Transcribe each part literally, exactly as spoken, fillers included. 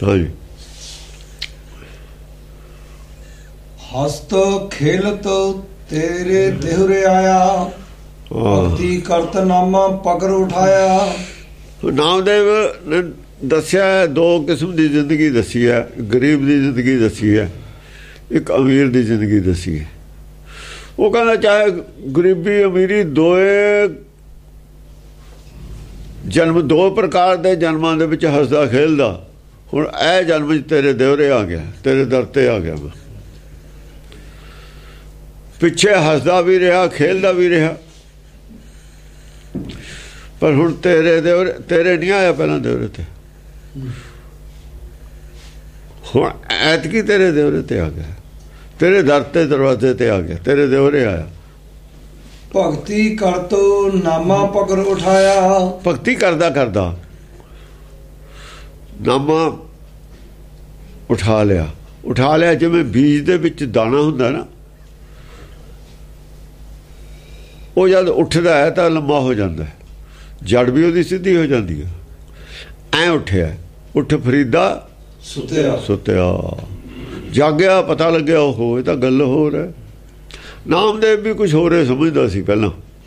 हाँ जी। हस्त खेलत तेरे देहरे आया, भक्ति करत नामा पकड़ उठाया। नामदेव ने दसिया दो किस्म की जिंदगी दसी है, गरीब की जिंदगी दसी है, एक अमीर की जिंदगी दसी है। वो कहना चाहे गरीबी अमीरी दोए जन्म दो प्रकार के जन्मां दे विच हसदा खेलदा, हुण ऐ जन्म तेरे देवरे आ गया, तेरे दर ते आ गया मैं। पिछे हसदा भी रहा, खेलदा भी रहा, पर हुण तेरे देवरे तेरे नहीं आया पहला देवरे ते, हुण ऐतकी तेरे देवरे ते आ गया, तेरे दर ते दरवाजे ते आ गया, तेरे देवरे आया। भक्ति कर तो नामा पकड़ उठाया। भक्ति करदा करदा नामा उठा लिया, उठा लिया जिवें बीज दे विच दाना हुंदा ना, वो जद उठदा है तो लंबा हो जाता है, जड़ भी उसदी सीधी हो जाती है। ऐ उठिया, उठ फरीदा सुत्या सुत्या, जागया पता लग्या ओहो ये तो गल हो रहा है। नामदेव भी कुछ हो रहे समझदा सी, पहला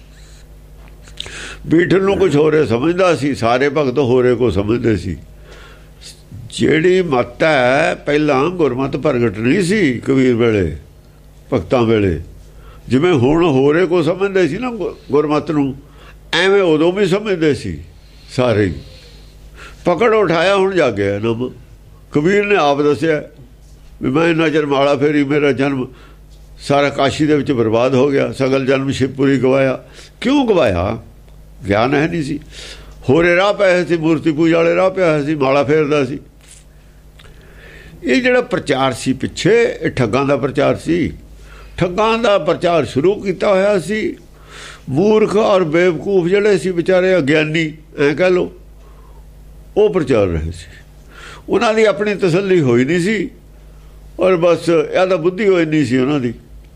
बीठल नूं कुछ हो रहे समझदा सी, सारे भगत हो रहे को समझदे सी। ਜਿਹੜੀ मत है पहला गुरमत प्रगट नहीं सी कबीर वेले भगतां वेले, जिवें हुण होरे को समझदे सी ना गुरमत नूं, एवें उदों भी समझदे सी सारे। पकड़ उठाया हुण जागया नम, कबीर ने आप दसिया भी मैं नजर माड़ा फेरी मेरा जन्म सारा काशी दे विच बर्बाद हो गया, सगल जन्म शिवपुरी गवाया। क्यों गवाया? ज्ञान है नहीं सी, होरे राह पए सी, मूर्ति पूजा वाले राह पिया सी, माड़ा फेरदा सी। ये जिहड़ा प्रचार सी पिछे, ये ठगां दा प्रचार सी, ठगां दा प्रचार शुरू किया होया सी। मूर्ख और बेवकूफ जिहड़े सी बेचारे अज्ञानी ऐ कह लो, वो प्रचार रहे सी, उन्हां दी अपनी तसल्ली होई नहीं सी, और बस या तो बुद्धि होई नहीं सी उन्हां दी,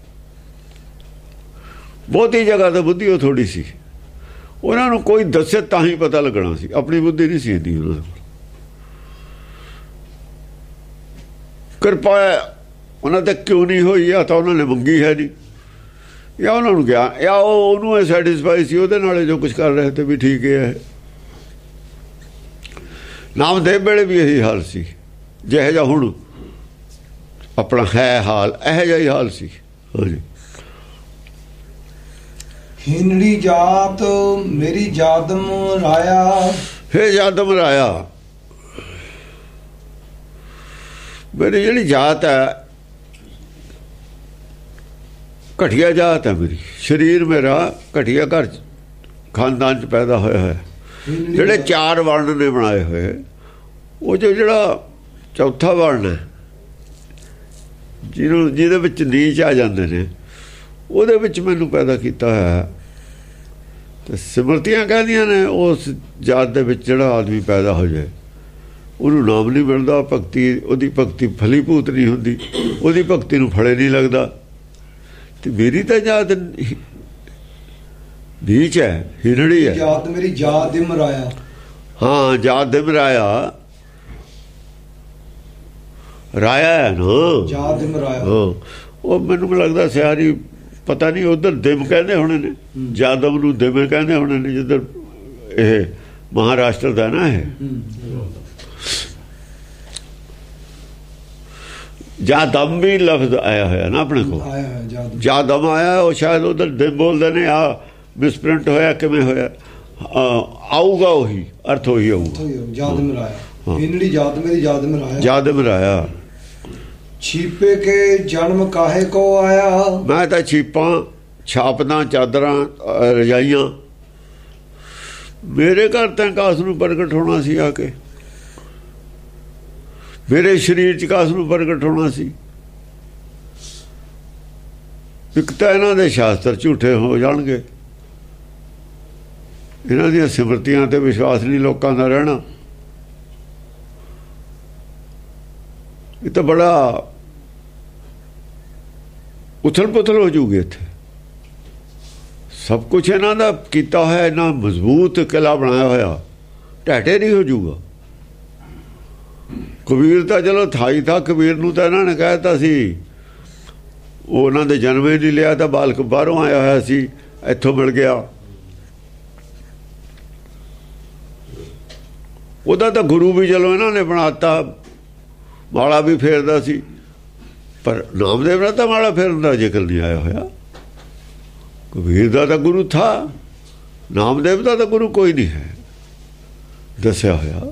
बहुती जगह तो बुद्धि हो थोड़ी सी, उन्हां नूं कोई दसे तां ही पता लगना सी, अपनी बुद्धि नहीं सी इंदी उन्हां कोल। किरपा उन्हां ते क्यों नहीं होई, या तो उन्होंने मंगी है नहीं, या उन्होंने ज्ञान, या उन्होंने सैटिस्फाई सी उहदे नाल जो कुछ कर रहे थे भी ठीक है। नामदेव वेले भी यही हाल सी, जिहो जिहा हुण अपना है हाल, यह जिहा ही हाल सी। हाँ जी। हिनड़ी जात मेरी जादम राया। हे जादम राया, मेरी जिहड़ी जात है घटिया जात है, मेरी शरीर मेरा घटिया घर खानदान च पैदा होया है। जिहड़े चार वर्ण ने बनाए हुए, वो जो जिहड़ा चौथा वर्ण है ਜਿਹਨੂੰ ਜਿਹਦੇ ਵਿੱਚ ਨੀਚ ਆ ਜਾਂਦੇ ਨੇ, ਉਹਦੇ ਵਿੱਚ ਮੈਨੂੰ ਪੈਦਾ ਕੀਤਾ ਹੋਇਆ। ਤੇ ਸਿਮਰਤੀਆਂ ਕਹਿੰਦੀਆਂ ਨੇ ਉਸ ਜਾਤ ਦੇ ਵਿੱਚ ਜਿਹੜਾ ਆਦਮੀ ਪੈਦਾ ਹੋ ਜਾਏ ਉਹਨੂੰ ਨਾਮ ਨਹੀਂ ਮਿਲਦਾ, ਭਗਤੀ ਉਹਦੀ ਭਗਤੀ ਫਲੀਭੂਤ ਨਹੀਂ ਹੁੰਦੀ, ਉਹਦੀ ਭਗਤੀ ਨੂੰ ਫਲੇ ਨਹੀਂ ਲੱਗਦਾ। ਤੇ ਮੇਰੀ ਤਾਂ ਜਾਤ ਨੀਚ ਹੈ, ਹਿਰੜੀ ਹੈ। ਜਾਤ ਮੇਰੀ ਜਾਤ ਦੇ ਮਰਾਇਆ। ਹਾਂ, ਜਾਤ ਦੇ ਮਰਾਇਆ, ਰਾਇਆ ਹੈ ਨਾ, ਜਾਤ ਦਿਮ ਰਾਇਆ। ਹਾਂ, ਉਹ ਮੈਨੂੰ ਲੱਗਦਾ ਸਿਆਰੀ ਪਤਾ ਨਹੀਂ ਉਧਰ ਦਿਮ ਕਹਿੰਦੇ ਹੋਣੇ ਨੇ, ਜਾਦਵ ਨੂੰ ਦਿਮ ਕਹਿੰਦੇ ਹੋਣੇ ਨੇ, ਜਿੱਧਰ ਇਹ ਮਹਾਰਾਸ਼ਟਰ ਦਾ ਨਾ ਇਹ ਜਾਦਮ ਵੀ ਲਫ਼ਜ਼ ਆਇਆ ਹੋਇਆ ਨਾ ਆਪਣੇ ਕੋਲ, ਜਾਦਮ ਆਇਆ, ਉਹ ਸ਼ਾਇਦ ਉਧਰ ਦਿਮ ਬੋਲਦੇ ਨੇ। ਆ ਮਿਸਪ੍ਰਿੰਟ ਹੋਇਆ ਕਿਵੇਂ ਹੋਇਆ, ਆਊਗਾ ਉਹੀ ਅਰਥ ਉਹੀ ਆਊਗਾ। ਜਾਦ ਮਰਾਇਆ, ਇਨੜੀ ਜਾਤ ਮੇਰੀ ਜਾਦ ਮਰਾਇਆ, ਜਾਦ ਮਰਾਇਆ। ਛੀਪੇ ਕੇ ਜਨਮ ਕਾਹੇ ਕੋ ਆਇਆ। ਮੈਂ ਤਾਂ ਛੀਪਾਂ ਛਾਪਦਾ, ਚਾਦਰਾਂ, ਰਜਾਈਆਂ, ਮੇਰੇ ਘਰ ਤਾਂ ਕਾਸ ਨੂੰ ਪ੍ਰਗਟ ਹੋਣਾ ਸੀ ਆ ਕੇ, ਮੇਰੇ ਸਰੀਰ 'ਚ ਕਾਸ ਨੂੰ ਪ੍ਰਗਟ ਹੋਣਾ ਸੀ। ਇੱਕ ਤਾਂ ਇਹਨਾਂ ਦੇ ਸ਼ਾਸਤਰ ਝੂਠੇ ਹੋ ਜਾਣਗੇ, ਇਹਨਾਂ ਦੀਆਂ ਸਿਮਰਤੀਆਂ ਤੇ ਵਿਸ਼ਵਾਸ ਨਹੀਂ ਲੋਕਾਂ ਦਾ ਰਹਿਣਾ। ਇਹ ਤਾਂ ਬੜਾ ਉਥਲ ਪੁਥਲ ਹੋ ਜੂਗੀ ਇੱਥੇ। ਸਭ ਕੁਛ ਇਹਨਾਂ ਦਾ ਕੀਤਾ ਹੋਇਆ, ਇਹਨਾਂ ਮਜ਼ਬੂਤ ਕਿਲਾ ਬਣਾਇਆ ਹੋਇਆ, ਢਾਟੇ ਨਹੀਂ ਹੋ ਜੂਗਾ। ਕਬੀਰ ਤਾਂ ਚਲੋ ਥਾਈ ਥਾ, ਕਬੀਰ ਨੂੰ ਤਾਂ ਇਹਨਾਂ ਨੇ ਕਹਿ ਦਿੱਤਾ ਸੀ, ਉਹ ਉਹਨਾਂ ਦੇ ਜਨਮ ਹੀ ਨਹੀਂ ਲਿਆ, ਤਾਂ ਬਾਲਕ ਬਾਹਰੋਂ ਆਇਆ ਹੋਇਆ ਸੀ, ਇੱਥੋਂ ਮਿਲ ਗਿਆ। ਉਹਦਾ ਤਾਂ ਗੁਰੂ ਵੀ ਚਲੋ ਇਹਨਾਂ ਨੇ ਬਣਾਤਾ, ਮਾਲਾ ਵੀ ਫੇਰਦਾ ਸੀ, ਪਰ ਨਾਮਦੇਵ ਨਾਲ ਤਾਂ ਮਾਲਾ ਫੇਰਨ ਦਾ ਜ਼ਿਕਰ ਨਹੀਂ ਆਇਆ ਹੋਇਆ। ਕਬੀਰ ਦਾ ਤਾਂ ਗੁਰੂ ਥਾ, ਨਾਮਦੇਵ ਦਾ ਤਾਂ ਗੁਰੂ ਕੋਈ ਨਹੀਂ ਹੈ ਦੱਸਿਆ ਹੋਇਆ।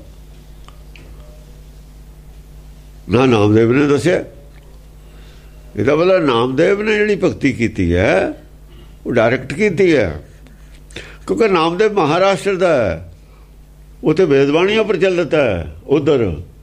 ਨਾ ਨਾਮਦੇਵ ਨੇ ਦੱਸਿਆ। ਇਹਦਾ ਮਤਲਬ ਨਾਮਦੇਵ ਨੇ ਜਿਹੜੀ ਭਗਤੀ ਕੀਤੀ ਹੈ ਉਹ ਡਾਇਰੈਕਟ ਕੀਤੀ ਹੈ, ਕਿਉਂਕਿ ਨਾਮਦੇਵ ਮਹਾਰਾਸ਼ਟਰ ਦਾ ਹੈ, ਉੱਥੇ ਵੇਦਬਾਣੀਆਂ ਪ੍ਰਚਲਿਤ ਹੈ। ਉਧਰ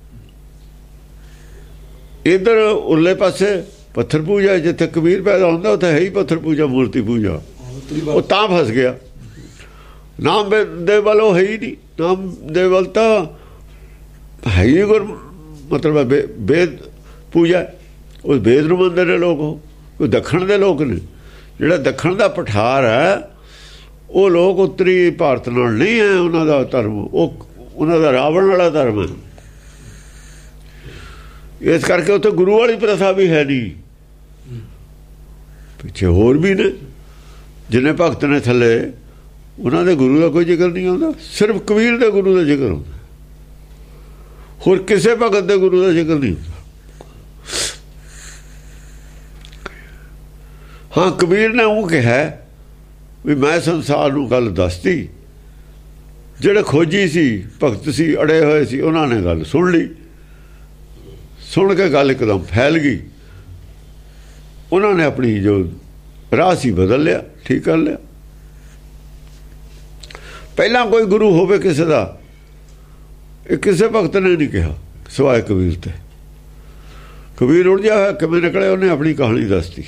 ਇੱਧਰ ਉਰਲੇ ਪਾਸੇ ਪੱਥਰ ਪੂਜਾ, ਜਿੱਥੇ ਕਬੀਰ ਪੈਦਾ ਹੁੰਦਾ ਉੱਥੇ ਹੈ ਹੀ ਪੱਥਰ ਪੂਜਾ, ਮੂਰਤੀ ਪੂਜਾ। ਉਹ ਤਾਂ ਫਸ ਗਿਆ। ਨਾਮਦੇਵ ਵੱਲ ਉਹ ਹੈ ਹੀ ਨਹੀਂ। ਨਾਮਦੇਵ ਵੱਲ ਤਾਂ ਹੈ ਹੀ ਗੁਰ ਮਤਲਬ ਵੇਦ ਪੂਜਾ, ਉਹ ਵੇਦ ਨੂੰ ਮੰਨਦੇ ਨੇ ਲੋਕ। ਉਹ ਦੱਖਣ ਦੇ ਲੋਕ ਨੇ। ਜਿਹੜਾ ਦੱਖਣ ਦਾ ਪਠਾਰ ਹੈ ਉਹ ਲੋਕ ਉੱਤਰੀ ਭਾਰਤ ਨਾਲ ਨਹੀਂ ਹੈ। ਉਹਨਾਂ ਦਾ ਧਰਮ ਉਹ ਉਹਨਾਂ ਦਾ ਰਾਵਣ ਵਾਲਾ ਧਰਮ ਹੈ। ਇਸ ਕਰਕੇ ਉੱਥੇ ਗੁਰੂ ਵਾਲੀ ਪ੍ਰਥਾ ਵੀ ਹੈ ਨਹੀਂ। ਪਿੱਛੇ ਹੋਰ ਵੀ ਨੇ ਜਿੰਨੇ ਭਗਤ ਨੇ ਥੱਲੇ, ਉਹਨਾਂ ਦੇ ਗੁਰੂ ਦਾ ਕੋਈ ਜ਼ਿਕਰ ਨਹੀਂ ਆਉਂਦਾ। ਸਿਰਫ ਕਬੀਰ ਦੇ ਗੁਰੂ ਦਾ ਜ਼ਿਕਰ ਆਉਂਦਾ, ਹੋਰ ਕਿਸੇ ਭਗਤ ਦੇ ਗੁਰੂ ਦਾ ਜ਼ਿਕਰ ਨਹੀਂ ਹੁੰਦਾ। ਹਾਂ, ਕਬੀਰ ਨੇ ਉਹ ਕਿਹਾ ਵੀ ਮੈਂ ਸੰਸਾਰ ਨੂੰ ਗੱਲ ਦੱਸਤੀ। ਜਿਹੜੇ ਖੋਜੀ ਸੀ, ਭਗਤ ਸੀ, ਅੜੇ ਹੋਏ ਸੀ, ਉਹਨਾਂ ਨੇ ਗੱਲ ਸੁਣ ਲਈ। ਸੁਣ ਕੇ ਗੱਲ ਇੱਕਦਮ ਫੈਲ ਗਈ। ਉਹਨਾਂ ਨੇ ਆਪਣੀ ਜੋ ਰਾਹ ਸੀ ਬਦਲ ਲਿਆ, ਠੀਕ ਕਰ ਲਿਆ। ਪਹਿਲਾਂ ਕੋਈ ਗੁਰੂ ਹੋਵੇ ਕਿਸੇ ਦਾ, ਇਹ ਕਿਸੇ ਭਗਤ ਨੇ ਨਹੀਂ ਕਿਹਾ ਸਿਵਾਏ ਕਬੀਰ ਤੇ। ਕਬੀਰ ਉਲਝਿਆ ਹੋਇਆ ਕਿਵੇਂ ਨਿਕਲੇ, ਉਹਨੇ ਆਪਣੀ ਕਹਾਣੀ ਦੱਸਤੀ।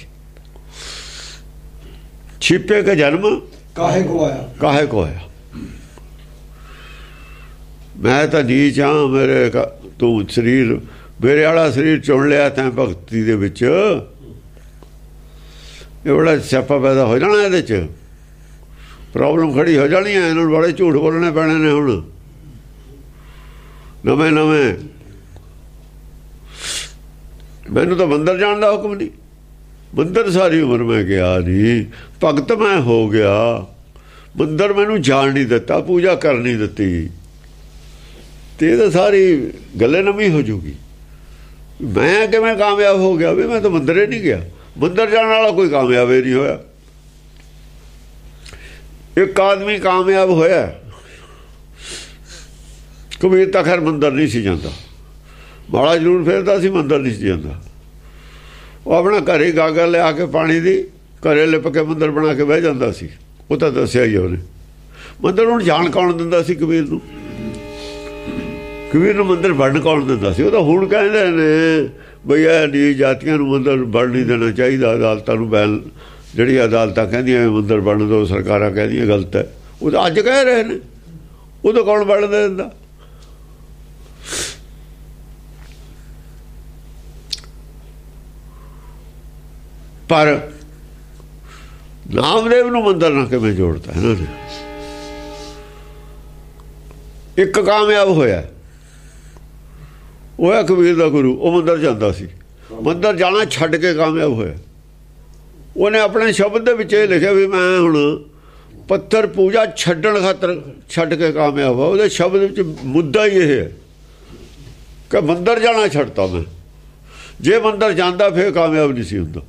ਛਿਪੇ ਕੇ ਜਨਮ ਕਾਹੇ ਕੋ ਆਇਆ, ਕਾਹੇ ਕੋ ਆਇਆ। ਮੈਂ ਤਾਂ ਨੀਚ ਹਾਂ, ਮੇਰੇ ਤੂੰ ਸਰੀਰ ਮੇਰੇ ਵਾਲਾ ਸਰੀਰ ਚੁਣ ਲਿਆ ਤੈਂ ਭਗਤੀ ਦੇ ਵਿੱਚ। ਇਹ ਬੜਾ ਸਿਆਪਾ ਪੈਦਾ ਹੋ ਜਾਣਾ, ਇਹਦੇ 'ਚ ਪ੍ਰੋਬਲਮ ਖੜੀ ਹੋ ਜਾਣੀ ਹੈ। ਇਹਨਾਂ ਨੂੰ ਬੜੇ ਝੂਠ ਬੋਲਣੇ ਪੈਣੇ ਨੇ ਹੁਣ ਨਵੇਂ ਨਵੇਂ। ਮੈਨੂੰ ਤਾਂ ਮੰਦਰ ਜਾਣ ਦਾ ਹੁਕਮ ਨਹੀਂ। ਮੰਦਰ ਸਾਰੀ ਉਮਰ ਮੈਂ ਗਿਆ ਨਹੀਂ, ਭਗਤ ਮੈਂ ਹੋ ਗਿਆ। ਮੰਦਰ ਮੈਨੂੰ ਜਾਣ ਨਹੀਂ ਦਿੱਤਾ, ਪੂਜਾ ਕਰ ਨਹੀਂ ਦਿੱਤੀ, ਤੇ ਇਹ ਤਾਂ ਸਾਰੀ ਗੱਲੇ ਨਵੀਂ ਹੋ ਜੂਗੀ। ਮੈਂ ਕਿਵੇਂ ਕਾਮਯਾਬ ਹੋ ਗਿਆ ਵੀ ਮੈਂ ਤਾਂ ਮੰਦਰੇ ਨਹੀਂ ਗਿਆ। ਮੰਦਰ ਜਾਣ ਵਾਲਾ ਕੋਈ ਕਾਮਯਾਬ ਹੀ ਨਹੀਂ ਹੋਇਆ। ਇੱਕ ਆਦਮੀ ਕਾਮਯਾਬ ਹੋਇਆ, ਕਬੀਰ ਤਾਂ ਖੈਰ ਮੰਦਰ ਨਹੀਂ ਸੀ ਜਾਂਦਾ, ਮਾਲਾ ਜ਼ਰੂਰ ਫੇਰਦਾ ਸੀ, ਮੰਦਰ ਨਹੀਂ ਸੀ ਜਾਂਦਾ। ਉਹ ਆਪਣਾ ਘਰੇ ਗਾਗਰ ਲਿਆ ਕੇ ਪਾਣੀ ਦੀ ਘਰੇ ਲਿਪ ਕੇ ਮੰਦਰ ਬਣਾ ਕੇ ਬਹਿ ਜਾਂਦਾ ਸੀ। ਉਹ ਤਾਂ ਦੱਸਿਆ ਹੀ ਉਹਨੇ। ਮੰਦਰ ਨੂੰ ਜਾਣ ਕੌਣ ਦਿੰਦਾ ਸੀ ਕਬੀਰ ਨੂੰ? ਕਬੀਰ ਨੂੰ ਮੰਦਰ ਵੜਨ ਕੌਣ ਦਿੰਦਾ ਸੀ? ਉਹ ਤਾਂ ਹੁਣ ਕਹਿੰਦੇ ਨੇ ਬਈ ਇਹ ਨੀ ਜਾਤੀਆਂ ਨੂੰ ਮੰਦਰ ਵੜ ਨਹੀਂ ਦੇਣਾ ਚਾਹੀਦਾ, ਅਦਾਲਤਾਂ ਨੂੰ ਬੈਨ, ਜਿਹੜੀ ਅਦਾਲਤਾਂ ਕਹਿੰਦੀਆਂ ਮੰਦਰ ਵੜਨ ਦਿਓ, ਸਰਕਾਰਾਂ ਕਹਿੰਦੀਆਂ ਗਲਤ ਹੈ। ਉਹ ਤਾਂ ਅੱਜ ਕਹਿ ਰਹੇ ਨੇ। ਉਹ ਤਾਂ ਕੌਣ ਵੜਨ ਦੇ ਦਿੰਦਾ? ਪਰ ਨਾਮਦੇਵ ਨੂੰ ਮੰਦਰ ਨਾਲ ਕਿਵੇਂ ਜੋੜਤਾ ਇਹਨਾਂ ਨੇ? ਇੱਕ ਕਾਮਯਾਬ ਹੋਇਆ, ਉਹ ਹੈ ਕਬੀਰ ਦਾ ਗੁਰੂ। ਉਹ ਮੰਦਰ ਜਾਂਦਾ ਸੀ, ਮੰਦਰ ਜਾਣਾ ਛੱਡ ਕੇ ਕਾਮਯਾਬ ਹੋਇਆ। ਉਹਨੇ ਆਪਣੇ ਸ਼ਬਦ ਦੇ ਵਿੱਚ ਇਹ ਲਿਖਿਆ ਵੀ ਮੈਂ ਹੁਣ ਪੱਥਰ ਪੂਜਾ ਛੱਡਣ ਖਾਤਰ ਛੱਡ ਕੇ ਕਾਮਯਾਬ ਆ। ਉਹਦੇ ਸ਼ਬਦ ਵਿੱਚ ਮੁੱਦਾ ਹੀ ਇਹ ਹੈ ਕਿ ਮੰਦਰ ਜਾਣਾ ਛੱਡਤਾ ਮੈਂ। ਜੇ ਮੰਦਰ ਜਾਂਦਾ ਫਿਰ ਕਾਮਯਾਬ ਨਹੀਂ ਸੀ ਹੁੰਦਾ।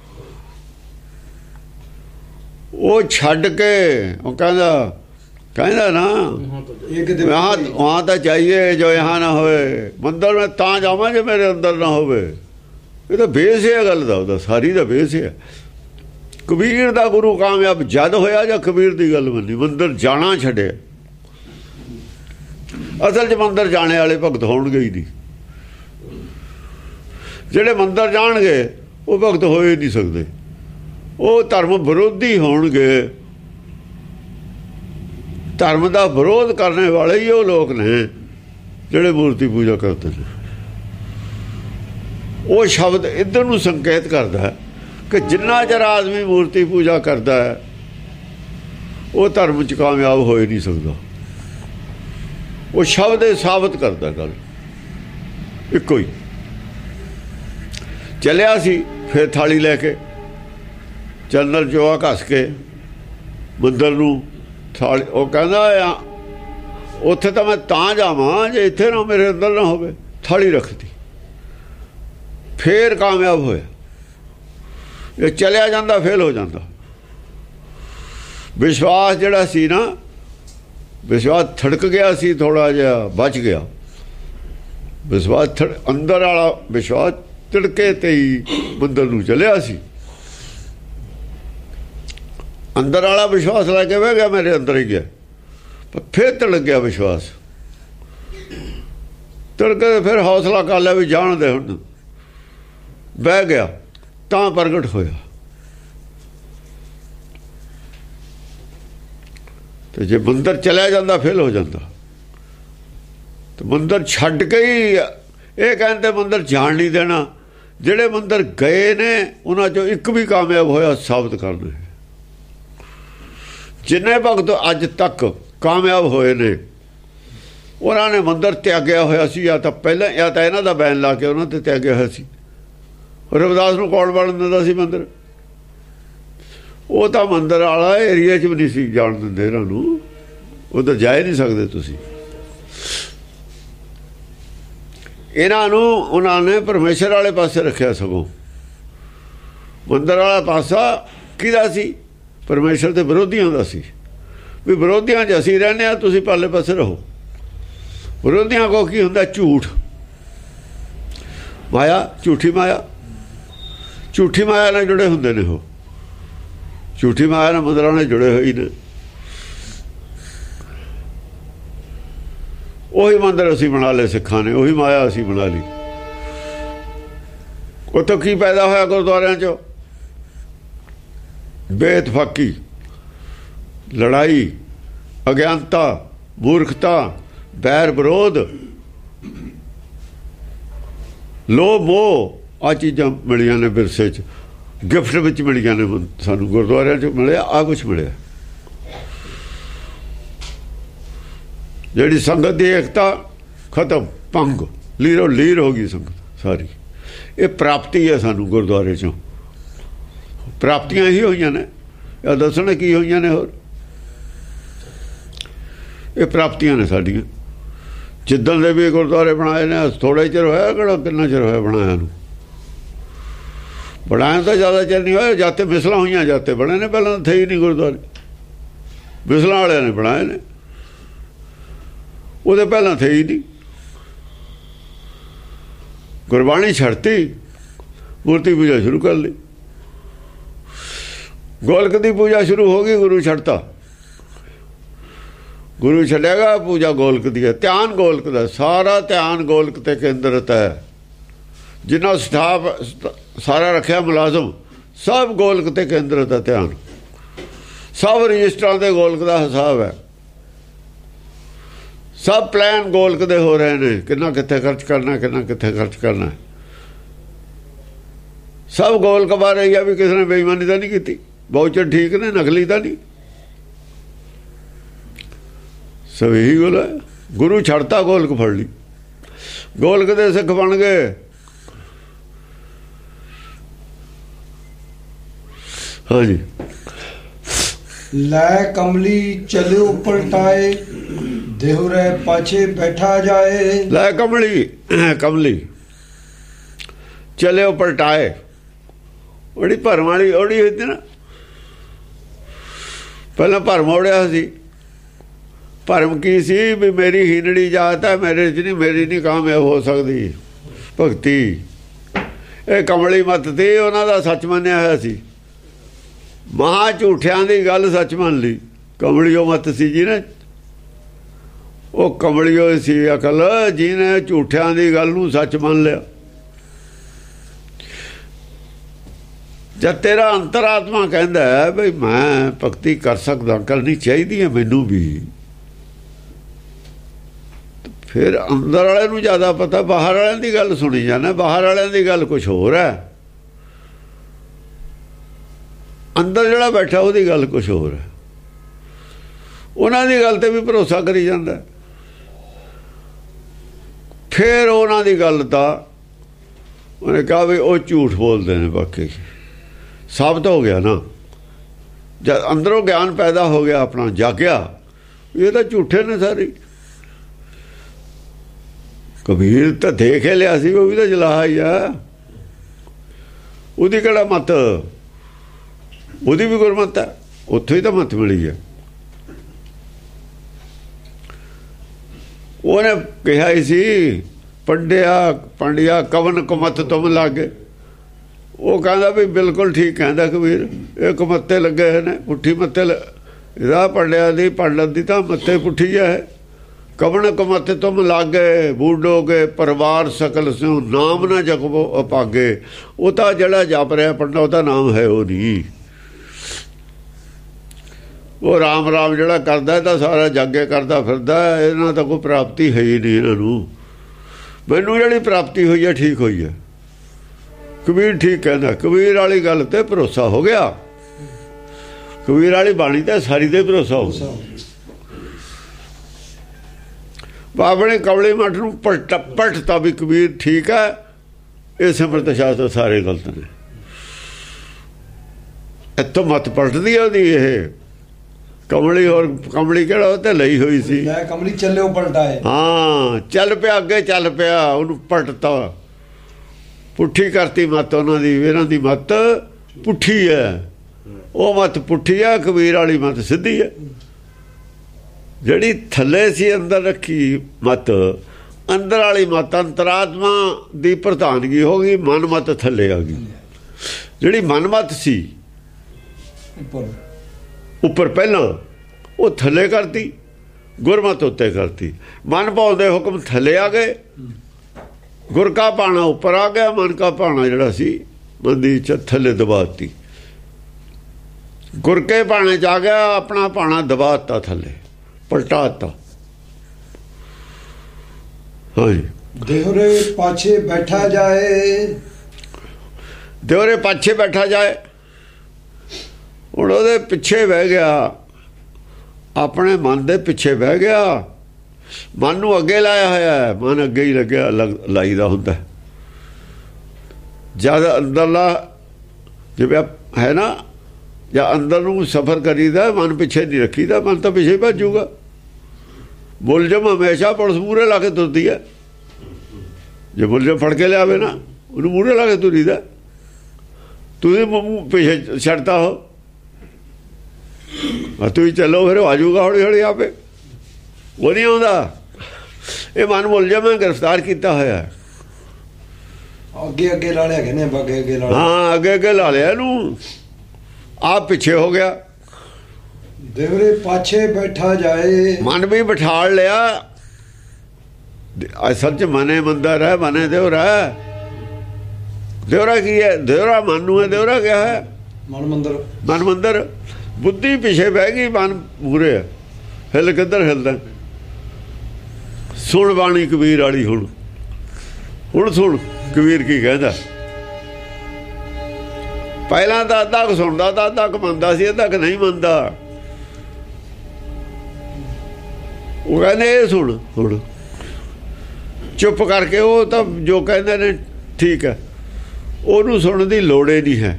ਉਹ ਛੱਡ ਕੇ ਉਹ ਕਹਿੰਦਾ ਕਹਿੰਦਾ ਨਾ वहाँ तो चाहिए जो यहाँ ना होए, मंदिर में तां जावां जो मेरे अंदर ना होवे। ये तो बेस है गल दा, ਉਹਦਾ ਸਾਰੀ ਦਾ बेस है। कबीर दा गुरु कामयाब जद होया ਜਾਂ कबीर दी गल बनी मंदिर जाना छड्डे। असल च मंदिर जाने वाले भगत होणगे ही नहीं। ਜਿਹੜੇ मंदिर जाणगे वो भगत हो ही नहीं सकते। वो धर्म विरोधी होणगे। धर्म का विरोध करने वाले ही वो लोग ने जिहड़े मूर्ति पूजा करते हैं। वो शब्द इधर नूं संकेत करता है कि जिन्ना चਿਰ आदमी मूर्ति पूजा करता है वो धर्म च कामयाब हो ही नहीं सकता। वो शब्द साबित करता गल। ਇੱਕੋ ਹੀ। ਚੱਲਿਆ ਸੀ ਫਿਰ ਥਾਲੀ ਲੈ ਕੇ ਚੰਦਰ ਚੋਆ ਘਸ ਕੇ ਮੰਦਰ ਨੂੰ ਥਾਲੀ, ਉਹ ਕਹਿੰਦਾ ਆ ਉੱਥੇ ਤਾਂ ਮੈਂ ਤਾਂ ਜਾਵਾਂ ਜੇ ਇੱਥੇ ਨਾ ਮੇਰੇ ਅੰਦਰ ਨਾ ਹੋਵੇ। ਥਾਲੀ ਰੱਖਤੀ, ਫੇਰ ਕਾਮਯਾਬ ਹੋਇਆ। ਇਹ ਚਲਿਆ ਜਾਂਦਾ ਫੇਲ ਹੋ ਜਾਂਦਾ। ਵਿਸ਼ਵਾਸ ਜਿਹੜਾ ਸੀ ਨਾ, ਵਿਸ਼ਵਾਸ ਥੜਕ ਗਿਆ ਸੀ, ਥੋੜਾ ਜਿਹਾ ਬਚ ਗਿਆ। ਵਿਸ਼ਵਾਸ ਥੜ ਅੰਦਰ ਵਾਲਾ ਵਿਸ਼ਵਾਸ ਤਿੜਕੇ ਤੇ ਹੀ ਮੰਦਰ ਨੂੰ ਚਲਿਆ ਸੀ। ਅੰਦਰ ਵਾਲਾ ਵਿਸ਼ਵਾਸ ਲੈ ਕੇ ਬਹਿ ਗਿਆ, ਮੇਰੇ ਅੰਦਰ ਹੀ ਗਿਆ, ਪਰ ਫਿਰ ਤਿੜਕ ਗਿਆ ਵਿਸ਼ਵਾਸ। ਤਿੜਕੇ ਫਿਰ ਹੌਸਲਾ ਕਰ ਲਿਆ ਵੀ ਜਾਣਦੇ ਹੁਣ, ਬਹਿ ਗਿਆ ਤਾਂ ਪ੍ਰਗਟ ਹੋਇਆ। ਤੇ ਜੇ ਮੰਦਰ ਚਲਿਆ ਜਾਂਦਾ ਫੇਲ ਹੋ ਜਾਂਦਾ। ਤੇ ਮੰਦਰ ਛੱਡ ਕੇ ਹੀ ਇਹ ਕਹਿੰਦੇ ਮੰਦਰ ਜਾਣ ਨਹੀਂ ਦੇਣਾ। ਜਿਹੜੇ ਮੰਦਰ ਗਏ ਨੇ ਉਹਨਾਂ ਚੋਂ ਇੱਕ ਵੀ ਕਾਮਯਾਬ ਹੋਇਆ ਸਾਬਤ ਕਰਨਾ। ਜਿੰਨੇ ਭਗਤ ਅੱਜ ਤੱਕ ਕਾਮਯਾਬ ਹੋਏ ਨੇ ਉਹਨਾਂ ਨੇ ਮੰਦਰ ਤਿਆਗਿਆ ਹੋਇਆ ਸੀ, ਜਾਂ ਤਾਂ ਪਹਿਲਾਂ ਜਾਂ ਤਾਂ ਇਹਨਾਂ ਦਾ ਬੈਨ ਲਾ ਕੇ ਉਹਨਾਂ ਤੇ ਤਿਆਗਿਆ ਹੋਇਆ ਸੀ। ਰਵਿਦਾਸ ਨੂੰ ਕੌਣ ਬਣਨ ਦਿੰਦਾ ਸੀ ਮੰਦਰ? ਉਹ ਤਾਂ ਮੰਦਰ ਵਾਲਾ ਏਰੀਆ 'ਚ ਵੀ ਨਹੀਂ ਸੀ ਜਾਣ ਦਿੰਦੇ ਇਹਨਾਂ ਨੂੰ। ਉਧਰ ਜਾ ਹੀ ਨਹੀਂ ਸਕਦੇ ਤੁਸੀਂ। ਇਹਨਾਂ ਨੂੰ ਉਹਨਾਂ ਨੇ ਪਰਮੇਸ਼ਰ ਵਾਲੇ ਪਾਸੇ ਰੱਖਿਆ। ਸਗੋਂ ਮੰਦਰ ਵਾਲਾ ਪਾਸਾ ਕਿਹਦਾ ਸੀ? ਪਰਮੇਸ਼ਰ ਦੇ ਵਿਰੋਧੀਆਂ ਦਾ ਸੀ। ਵੀ ਵਿਰੋਧੀਆਂ 'ਚ ਅਸੀਂ ਰਹਿੰਦੇ ਹਾਂ, ਤੁਸੀਂ ਪਾਲੇ ਪਾਸੇ ਰਹੋ। ਵਿਰੋਧੀਆਂ ਕੋ ਕੀ ਹੁੰਦਾ? ਝੂਠ, ਮਾਇਆ, ਝੂਠੀ ਮਾਇਆ। ਝੂਠੀ ਮਾਇਆ ਨਾਲ ਜੁੜੇ ਹੁੰਦੇ ਨੇ ਉਹ। ਝੂਠੀ ਮਾਇਆ ਨਾਲ ਮੰਦਰਾਂ ਨਾਲ ਜੁੜੇ ਹੋਏ ਨੇ। ਉਹੀ ਮੰਦਰ ਅਸੀਂ ਬਣਾ ਲਏ ਸਿੱਖਾਂ ਨੇ, ਉਹੀ ਮਾਇਆ ਅਸੀਂ ਬਣਾ ਲਈ। ਉੱਥੋਂ ਕੀ ਪੈਦਾ ਹੋਇਆ? ਗੁਰਦੁਆਰਿਆਂ 'ਚ ਬੇਇਤਫਾਕੀ, ਲੜਾਈ, ਅਗਿਆਨਤਾ, ਮੂਰਖਤਾ, ਬੈਰ ਵਿਰੋਧ, ਲੋਭ ਮੋਹ, ਆਹ ਚੀਜ਼ਾਂ ਮਿਲੀਆਂ ਨੇ ਵਿਰਸੇ 'ਚ, ਗਿਫਟ ਵਿੱਚ ਮਿਲੀਆਂ ਨੇ ਸਾਨੂੰ। ਗੁਰਦੁਆਰਿਆਂ 'ਚ ਮਿਲਿਆ ਆਹ ਕੁਛ ਮਿਲਿਆ। ਜਿਹੜੀ ਸੰਗਤ ਦੀ ਏਕਤਾ ਖਤਮ, ਭੰਗ, ਲੀਰੋ ਲੀਰ ਹੋ ਗਈ ਸੰਗਤ ਸਾਰੀ। ਇਹ ਪ੍ਰਾਪਤੀ ਹੈ ਸਾਨੂੰ ਗੁਰਦੁਆਰੇ 'ਚੋਂ। ਪ੍ਰਾਪਤੀਆਂ ਹੀ ਹੋਈਆਂ ਨੇ। ਇਹ ਦੱਸਣਾ ਕੀ ਹੋਈਆਂ ਨੇ ਹੋਰ? ਇਹ ਪ੍ਰਾਪਤੀਆਂ ਨੇ ਸਾਡੀਆਂ। ਜਿੱਦਣ ਦੇ ਵੀ ਗੁਰਦੁਆਰੇ ਬਣਾਏ ਨੇ, ਥੋੜ੍ਹਾ ਚਿਰ ਹੋਇਆ, ਕਿਹੜਾ ਕਿੰਨਾ ਚਿਰ ਹੋਇਆ ਬਣਾਇਆ ਨੂੰ? ਬਣਾਇਆ ਤਾਂ ਜ਼ਿਆਦਾ ਚਿਰ ਨਹੀਂ ਹੋਇਆ। ਜਾਤੇ ਮਿਸਲਾਂ ਹੋਈਆਂ, ਜਾਤੇ ਬਣੇ ਨੇ, ਪਹਿਲਾਂ ਥੇ ਹੀ ਨਹੀਂ ਗੁਰਦੁਆਰੇ। ਮਿਸਲਾਂ ਵਾਲਿਆਂ ਨੇ ਬਣਾਏ ਨੇ, ਉਹਦੇ ਪਹਿਲਾਂ ਥੇ ਹੀ ਨਹੀਂ। ਗੁਰਬਾਣੀ ਛੱਡਤੀ, ਮੂਰਤੀ ਪੂਜਾ ਸ਼ੁਰੂ ਕਰ ਲਈ। ਗੋਲਕ ਦੀ ਪੂਜਾ ਸ਼ੁਰੂ ਹੋ ਗਈ, ਗੁਰੂ ਛੱਡਤਾ। ਗੁਰੂ ਛੱਡੇਗਾ, ਪੂਜਾ ਗੋਲਕ ਦੀ ਹੈ। ਧਿਆਨ ਗੋਲਕ ਦਾ, ਸਾਰਾ ਧਿਆਨ ਗੋਲਕ ਤੇ ਕੇਂਦਰਿਤ ਹੈ। ਜਿੰਨਾ ਸਟਾਫ ਸਾਰਾ ਰੱਖਿਆ ਮੁਲਾਜ਼ਮ, ਸਭ ਗੋਲਕ ਤੇ ਕੇਂਦਰਿਤ ਹੈ ਧਿਆਨ। ਸਭ ਰਜਿਸਟਰਾਂ ਦੇ ਗੋਲਕ ਦਾ ਹਿਸਾਬ ਹੈ। ਸਭ ਪਲਾਨ ਗੋਲਕ ਦੇ ਹੋ ਰਹੇ ਨੇ, ਕਿੰਨਾ ਕਿੱਥੇ ਖਰਚ ਕਰਨਾ, ਕਿੰਨਾ ਕਿੱਥੇ ਖਰਚ ਕਰਨਾ। ਸਭ ਗੋਲਕ ਬਾਰੇ ਇਹ ਵੀ ਕਿਸੇ ਨੇ ਬੇਈਮਾਨੀ ਤਾਂ ਨਹੀਂ ਕੀਤੀ। ਬਾਊਚਰ ਠੀਕ ਨੇ, ਨਕਲੀ ਤਾਂ ਨਹੀਂ। ਸਭ ਇਹੀ ਗੱਲ ਹੈ। ਗੁਰੂ ਛੱਡਤਾ, ਗੋਲਕ ਫੜ ਲਈ। ਗੋਲਕ ਦੇ ਸਿੱਖ ਬਣ ਗਏ। ਹਾਂਜੀ। ਲੈ ਕਮਲੀ ਚਲਿਓ ਪਲਟਾਏ, ਦੇਹੁ ਰਹਿ ਪਾਛੇ ਬੈਠਾ ਜਾਏ। ਲੈ ਕਮਲੀ, ਕਮਲੀ ਚਲਿਓ ਪਲਟਾਏ। ਉਹਦੀ ਭਰਮ ਵਾਲੀ ਉਹਦੀ ਹੋਈ ਨਾ। ਪਹਿਲਾਂ ਭਰਮ ਉੜਿਆ ਸੀ। ਭਰਮ ਕੀ ਸੀ? ਵੀ ਮੇਰੀ ਹੀਨੜੀ ਜਾਤ ਹੈ, ਮੇਰੇ 'ਚ ਨਹੀਂ, ਮੇਰੀ ਨਹੀਂ ਕਾਮਯਾਬ ਹੋ ਸਕਦੀ ਭਗਤੀ। ਇਹ ਕਮਲੀ ਮੱਤ ਤੀ, ਉਹਨਾਂ ਦਾ ਸੱਚ ਮੰਨਿਆ ਹੋਇਆ ਸੀ। ਮਹਾਂ ਝੂਠਿਆਂ ਦੀ ਗੱਲ ਸੱਚ ਮੰਨ ਲਈ। ਕਮਲੀਓ ਮੱਤ ਸੀ ਜੀ ਨੇ। ਉਹ ਕਮਲੀਓ ਸੀ ਅਕਲ, ਜਿਹਨੇ ਝੂਠਿਆਂ ਦੀ ਗੱਲ ਨੂੰ ਸੱਚ ਮੰਨ ਲਿਆ। ਜਦ ਤੇਰਾ ਅੰਤਰਾਤਮਾ ਕਹਿੰਦਾ ਹੈ ਬਈ ਮੈਂ ਭਗਤੀ ਕਰ ਸਕਦਾ, ਕਰਨੀ ਚਾਹੀਦੀ ਹੈ ਮੈਨੂੰ ਵੀ, ਫਿਰ ਅੰਦਰ ਵਾਲੇ ਨੂੰ ਜ਼ਿਆਦਾ ਪਤਾ। ਬਾਹਰ ਵਾਲਿਆਂ ਦੀ ਗੱਲ ਸੁਣੀ ਜਾਣਾ। ਬਾਹਰ ਵਾਲਿਆਂ ਦੀ ਗੱਲ ਕੁਛ ਹੋਰ ਹੈ, ਅੰਦਰ ਜਿਹੜਾ ਬੈਠਾ ਉਹਦੀ ਗੱਲ ਕੁਛ ਹੋਰ ਹੈ। ਉਹਨਾਂ ਦੀ ਗੱਲ ਤੇ ਵੀ ਭਰੋਸਾ ਕਰੀ ਜਾਂਦਾ। फिर उन्हां दी गल तां उन्हें कहा भी वो झूठ बोलते हैं। बाकी साबित हो गया ना, जब अंदरों ज्ञान पैदा हो गया अपना जागया, ये तो झूठे ने सारे। कबीर तो देख ही लिया सी, वो भी तो जलाहा ही है, उहदी किहड़ा मत, उहदी भी गुरमत है, उत्थों ही तो मत मिली है। उन्हें कहा ही सी पंडिया पंडिया कवन कुमत तुम लागे। वो कहता भी बिल्कुल ठीक कहता कबीर, ये कुमत्ते लगे ने, पुट्ठी मत्ते राह पंडिया दी पंडित दी तां मत्ते पुट्ठी है। कवन कुमत तुम लागे बूढ़ोगे परिवार सकल स्यों नाम ना जगबो अपागे। वो तो जड़ा जप रहा पंडा वो नाम है वो नहीं, वो राम राम जड़ा करदा है तो सारा जागे करदा फिरदा, इन्हां तां कोई प्राप्ति है ही नहीं। इन्हां मैनू जिहड़ी प्राप्ति हुई है ठीक हुई है। कबीर ठीक कहना, कबीर वाली गल ते भरोसा हो गया, कबीर वाली बाणी ते सारी ते भरोसा हो गया। अपने कवले मठ नूं पलट पलटता भी कबीर ठीक है, ये सिमरत शास्त्र सारे गलत ने। इत्थों मत पलटदी है ये कमली, और कमली केड़ा ते लई हुई सी, कमली चले पलटाए। हाँ चल पिया अगे, चल पिया उन्होंने पलटता, पुट्ठी करती मत उन्हों दी। इन्हां दी मत पुट्ठी है, वो मत पुट्ठी है, कबीर वाली मत सीधी है। जिहड़ी थल्ले सी अंदर रखी मत, अंदर वाली मत अंतरात्मा दी प्रधानगी हो गई, मन मत थल्ले आ गई। जिहड़ी मन मत सी उपर पहला वो थले करती, गुरमत उत्ते करती। मन पाउंदे हुक्म थले आ गए, गुर का पाना उपर आ गया, मन का पाना जिहड़ा सी मन दी इच्छा थले दबाती। गुर के पाने च आ गया, अपना पाना दबाता थले, पलटाता। हाँ जी, देहरे पाछे बैठा जाए, देहरे पाछे बैठा जाए। हुण उहदे पिछे बह गया, अपने मन दे पिछे बह गया। मन नूं अगे लाया होया है, मन अगे ही लग्या लाईदा हुंदा है। जद अंदरला जिवें है ना, या अंदर नूं सफर करीदा, मन पिछे नहीं रखीदा, मन तो पिछे भजूगा। मुलजम हमेशा पुलिस मूहरे ला के तुरदी है, जो मुलजम फड़ के लियावे ना उन्हें मूहरे ला के तुरीदा, तुसीं पिछे छड़ता हो, तुम चलो फिर आजूगा हौली हौली आपे, वो नहीं आता। ये मन मुलजम है, गिरफ्तार किया होया, अगे अगे ला लिया, कहने अगे अगे ला, हाँ अगे अगे ला लिया नू, आप पिछे हो गया। देवरे पाछे बैठा जाए, मन भी बिठाल लिया। असल च मने मंदिर है, मने देवरा है। देवरा की है? देवरा मानू है, देवरा क्या है? मन मंदिर, मन मंदिर। बुद्धि पिछे बह गई, मन मूरे है, हिल किधर हिलदा। सुन बाणी कबीर वाली, हुण हुण सुन कबीर की कहता। पहला तो अद्धा क सुनता था, अद्धा क मनता सी, अद्धा क नहीं मनता। वो कहते ये सुन, हुण चुप करके, वो तो जो कहते ने ठीक है, ਉਹਨੂੰ सुनने की लोड़ ही नहीं है।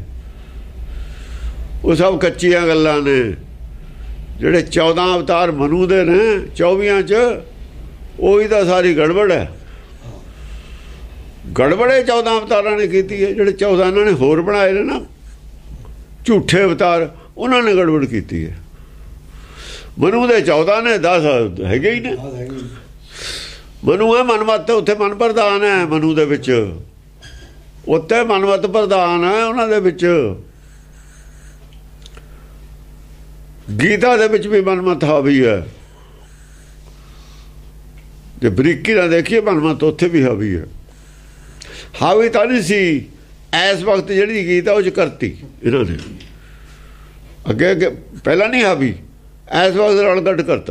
वो सब कच्चियां गल्लां ने। ਜਿਹੜੇ चौदह अवतार मनु दे ने, चौबीआं च ਉਹੀ ਤਾਂ सारी गड़बड़ है। गड़बड़े चौदह अवतारां ने की है। ਜਿਹੜੇ चौदह इन्होंने होर बनाए ने ना झूठे अवतार, उन्होंने गड़बड़ की है। मनु दे चौदह ने, दस है ही ने। मनु है मनमत, उत्थे मन प्रधान है। मनु दे विच उत्ते मनमत प्रधान है। उन्होंने विच गीता दे विच भी मनमत हावी है। जे बरीकी ना देखिए, मनमत उत्थे भी हावी है। हावी तो नहीं सी इस वक्त जी गीता उस करती इन्होंने, अगे अगे पहला नहीं हावी, इस वक्त रलगट करता।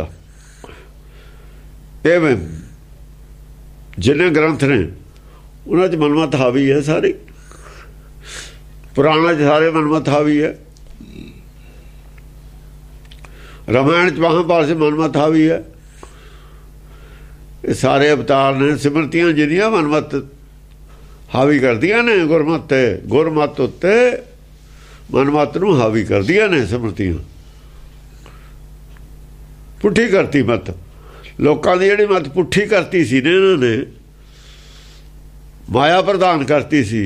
एवं जिन्हें ग्रंथ ने उन्होंने मनमत हावी है सारी। पुराणा च सारे मनमत हावी है। रामायण च महाभारत से मनमत हावी है। ਇਹ ਸਾਰੇ ਅਵਤਾਰ ਨੇ ਸਿਮਰਤੀਆਂ ਜਿਹੜੀਆਂ ਮਨਮਤ ਹਾਵੀ ਕਰਦੀਆਂ ਨੇ ਗੁਰਮਤ ਤੇ, ਗੁਰਮਤ ਉੱਤੇ ਮਨਮਤ ਨੂੰ ਹਾਵੀ ਕਰਦੀਆਂ ਨੇ ਸਿਮਰਤੀਆਂ। ਪੁੱਠੀ ਕਰਤੀ ਮਤ, ਲੋਕਾਂ ਦੀ ਜਿਹੜੀ ਮਤ ਪੁੱਠੀ ਕਰਤੀ ਸੀ ਨੇ ਇਹਨਾਂ ਨੇ, ਮਾਇਆ ਪ੍ਰਦਾਨ ਕਰਤੀ ਸੀ।